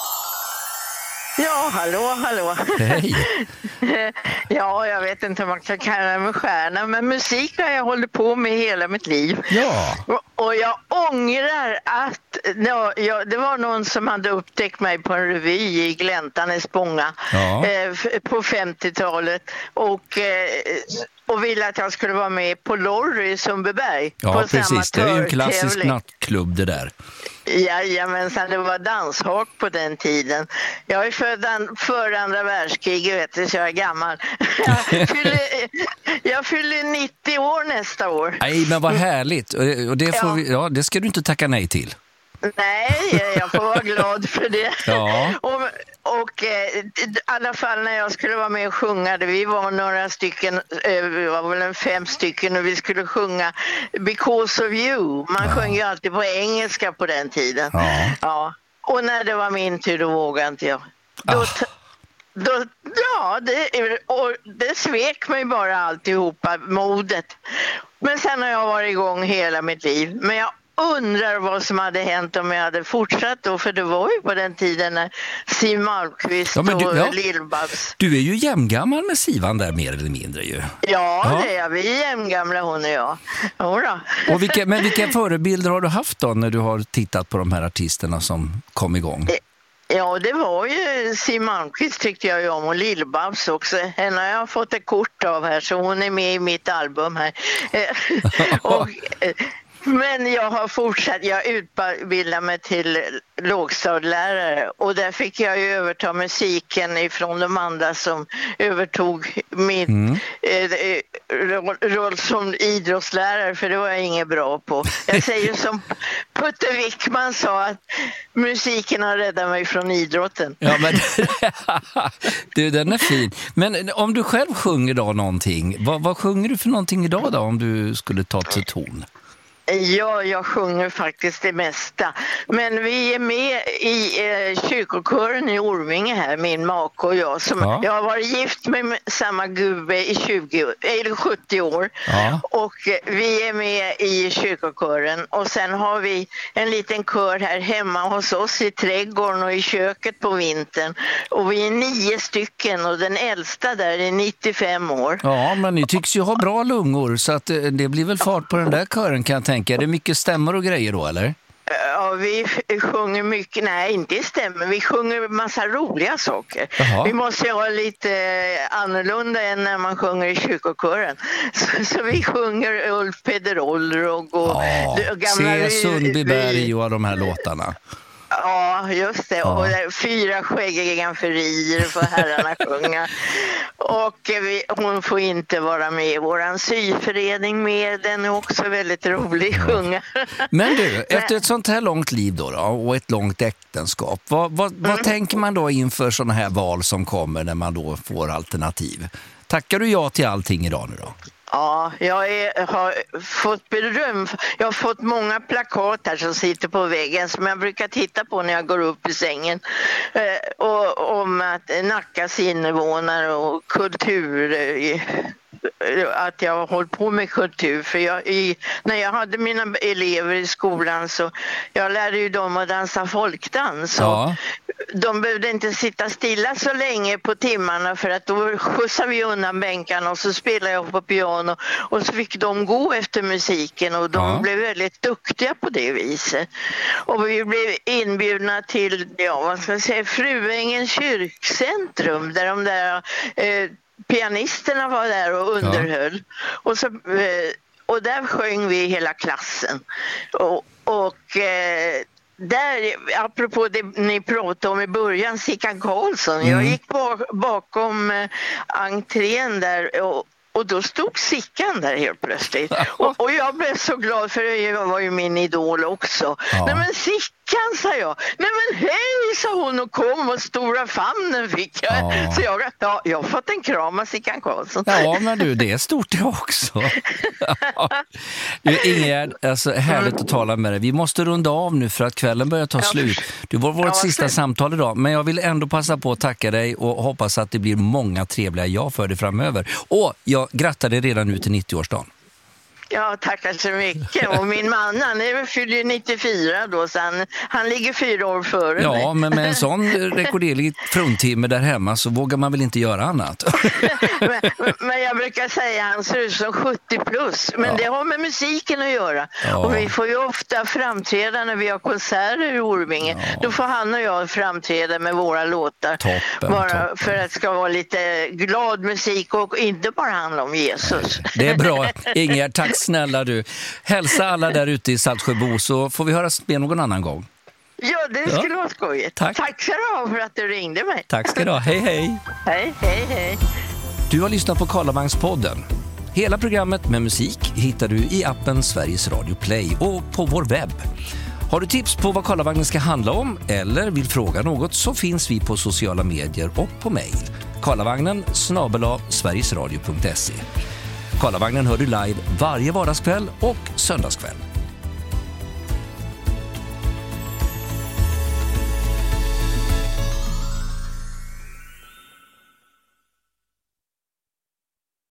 Speaker 11: Ja, hallå.
Speaker 1: Hej.
Speaker 11: Ja, jag vet inte om man kan kalla mig stjärna, men musik har jag hållit på med hela mitt liv.
Speaker 1: Ja.
Speaker 11: Och jag ångrar att det var någon som hade upptäckt mig på en revy i Gläntan i Spånga på 50-talet och ville att jag skulle vara med på Lorry i Sundbyberg.
Speaker 1: Ja,
Speaker 11: på
Speaker 1: precis.
Speaker 11: Samma
Speaker 1: det är ju en klassisk nattklubb det där.
Speaker 11: Jajamensan, det var danshak på den tiden. Jag är född före andra världskriget, vet du, så jag är gammal. Jag fyller 90 år nästa år.
Speaker 1: Nej, men vad härligt. Och det, det ska du inte tacka nej till.
Speaker 11: Nej, jag får vara glad för det.
Speaker 1: Ja.
Speaker 11: Och i alla fall när jag skulle vara med och sjunga, vi var några stycken, vi var väl 5 stycken, och vi skulle sjunga Because of You. Man sjöng ju alltid på engelska på den tiden. Ja. Och när det var min tur, då vågade inte jag. Det svek mig bara alltihopa, modet. Men sen har jag varit igång hela mitt liv. Men jag undrar vad som hade hänt om jag hade fortsatt då, för det var ju på den tiden när Siw Malmkvist och Lill-Babs.
Speaker 1: Du är ju jämngammal med Sivan där, mer eller mindre ju.
Speaker 11: Ja, det är vi jämngamla, hon och jag. Jodå.
Speaker 1: Och vilka förebilder har du haft då när du har tittat på de här artisterna som kom igång?
Speaker 11: Ja, det var ju Siw Malmkvist tyckte jag ju om, och Lill-Babs också. Henne har jag fått ett kort av här, så hon är med i mitt album här. Men jag har fortsatt, jag utbildade mig till lågstadielärare, och där fick jag ju överta musiken ifrån de andra som övertog min roll som idrottslärare, för det var jag inget bra på. Jag säger som Putte Wickman sa, att musiken har räddat mig från idrotten.
Speaker 1: Ja, men den är fin. Men om du själv sjunger då någonting, vad sjunger du för någonting idag då, om du skulle ta till ton?
Speaker 11: Ja, jag sjunger faktiskt det mesta. Men vi är med i kyrkokören i Orminge här, min make och jag. Jag har varit gift med samma gubbe i 70 år. Ja. Och vi är med i kyrkokören. Och sen har vi en liten kör här hemma hos oss i trädgården och i köket på vintern. Och vi är 9 stycken, och den äldsta där är 95 år. Ja,
Speaker 1: men ni tycks ju ha bra lungor, så att det blir väl fart på den där kören, kan jag tänka. Är det mycket stämmor och grejer då, eller?
Speaker 11: Ja, vi sjunger mycket, nej inte stämmer, vi sjunger massa roliga saker. Jaha. Vi måste ha lite annorlunda än när man sjunger i kyrkokören. Så vi sjunger Ulf Pederolrog och gamla...
Speaker 1: Se Sundbyberg och de här låtarna.
Speaker 11: Ja, just det. Ja. Och 4 skäggiga gamferier för herrarna sjunga. Och hon får inte vara med i våran syförening mer. Den är också väldigt rolig att sjunga.
Speaker 1: Men du, efter ett sånt här långt liv då och ett långt äktenskap, vad tänker man då inför sådana här val som kommer när man då får alternativ? Tackar du ja till allting idag nu då?
Speaker 11: Ja, jag har fått beröm. Jag har fått många plakat här som sitter på väggen som jag brukar titta på när jag går upp i sängen. Om att Nackas invånare och kultur, att jag har hållit på med kultur. För när jag hade mina elever i skolan så jag lärde ju dem att dansa folkdans. Ja. De behövde inte sitta stilla så länge på timmarna för att då skjutsade vi undan bänkarna och så spelade jag på piano och så fick de gå efter musiken och de blev väldigt duktiga på det viset. Och vi blev inbjudna till, Fruängens kyrkcentrum där de där pianisterna var där och underhöll. Och där sjöng vi hela klassen. Och där, apropå det ni pratade om i början, Sickan Karlsson. Jag gick bakom entrén där och då stod Sickan där helt plötsligt. Och jag blev så glad för jag var ju min idol också. Ja. Nej men Sickan, sa jag. Nej men hej, sa hon och kom och stora famnen fick jag. Ja. Så jag har fått en kram av Sickan Karlsson.
Speaker 1: Ja men du, det är stort det också. Du Ingegärd, alltså härligt att tala med dig. Vi måste runda av nu för att kvällen börjar ta slut. Det var vårt sista samtal idag. Men jag vill ändå passa på att tacka dig och hoppas att det blir många trevliga jag för dig framöver. Och jag grattar dig redan nu till 90-årsdagen.
Speaker 11: Ja, tackar så mycket. Och min man, han fyller 94 då, så han ligger 4 år före mig.
Speaker 1: Ja, men med en sån rekorderlig fruntimme där hemma så vågar man väl inte göra annat.
Speaker 11: men jag brukar säga han ser ut som 70 plus. Men det har med musiken att göra. Ja. Och vi får ju ofta framträda när vi har konserter i Orminge. Ja. Då får han och jag framträda med våra låtar. Toppen. För att det ska vara lite glad musik och inte bara handla om Jesus.
Speaker 1: Det är bra. Ingegärd, tack snälla du. Hälsa alla där ute i Saltsjöbo så får vi höras med någon annan gång.
Speaker 11: Ja, det skulle vara skojigt. Tack ska du ha för att du ringde mig.
Speaker 1: Tack ska du ha. Hej, hej.
Speaker 11: Hej, hej, hej.
Speaker 1: Du har lyssnat på Karlavagns-podden. Hela programmet med musik hittar du i appen Sveriges Radio Play och på vår webb. Har du tips på vad Karlavagnen ska handla om eller vill fråga något så finns vi på sociala medier och på mejl. karlavagnen@sverigesradio.se. Karlavagnen hör du live varje vardagskväll och söndagskväll.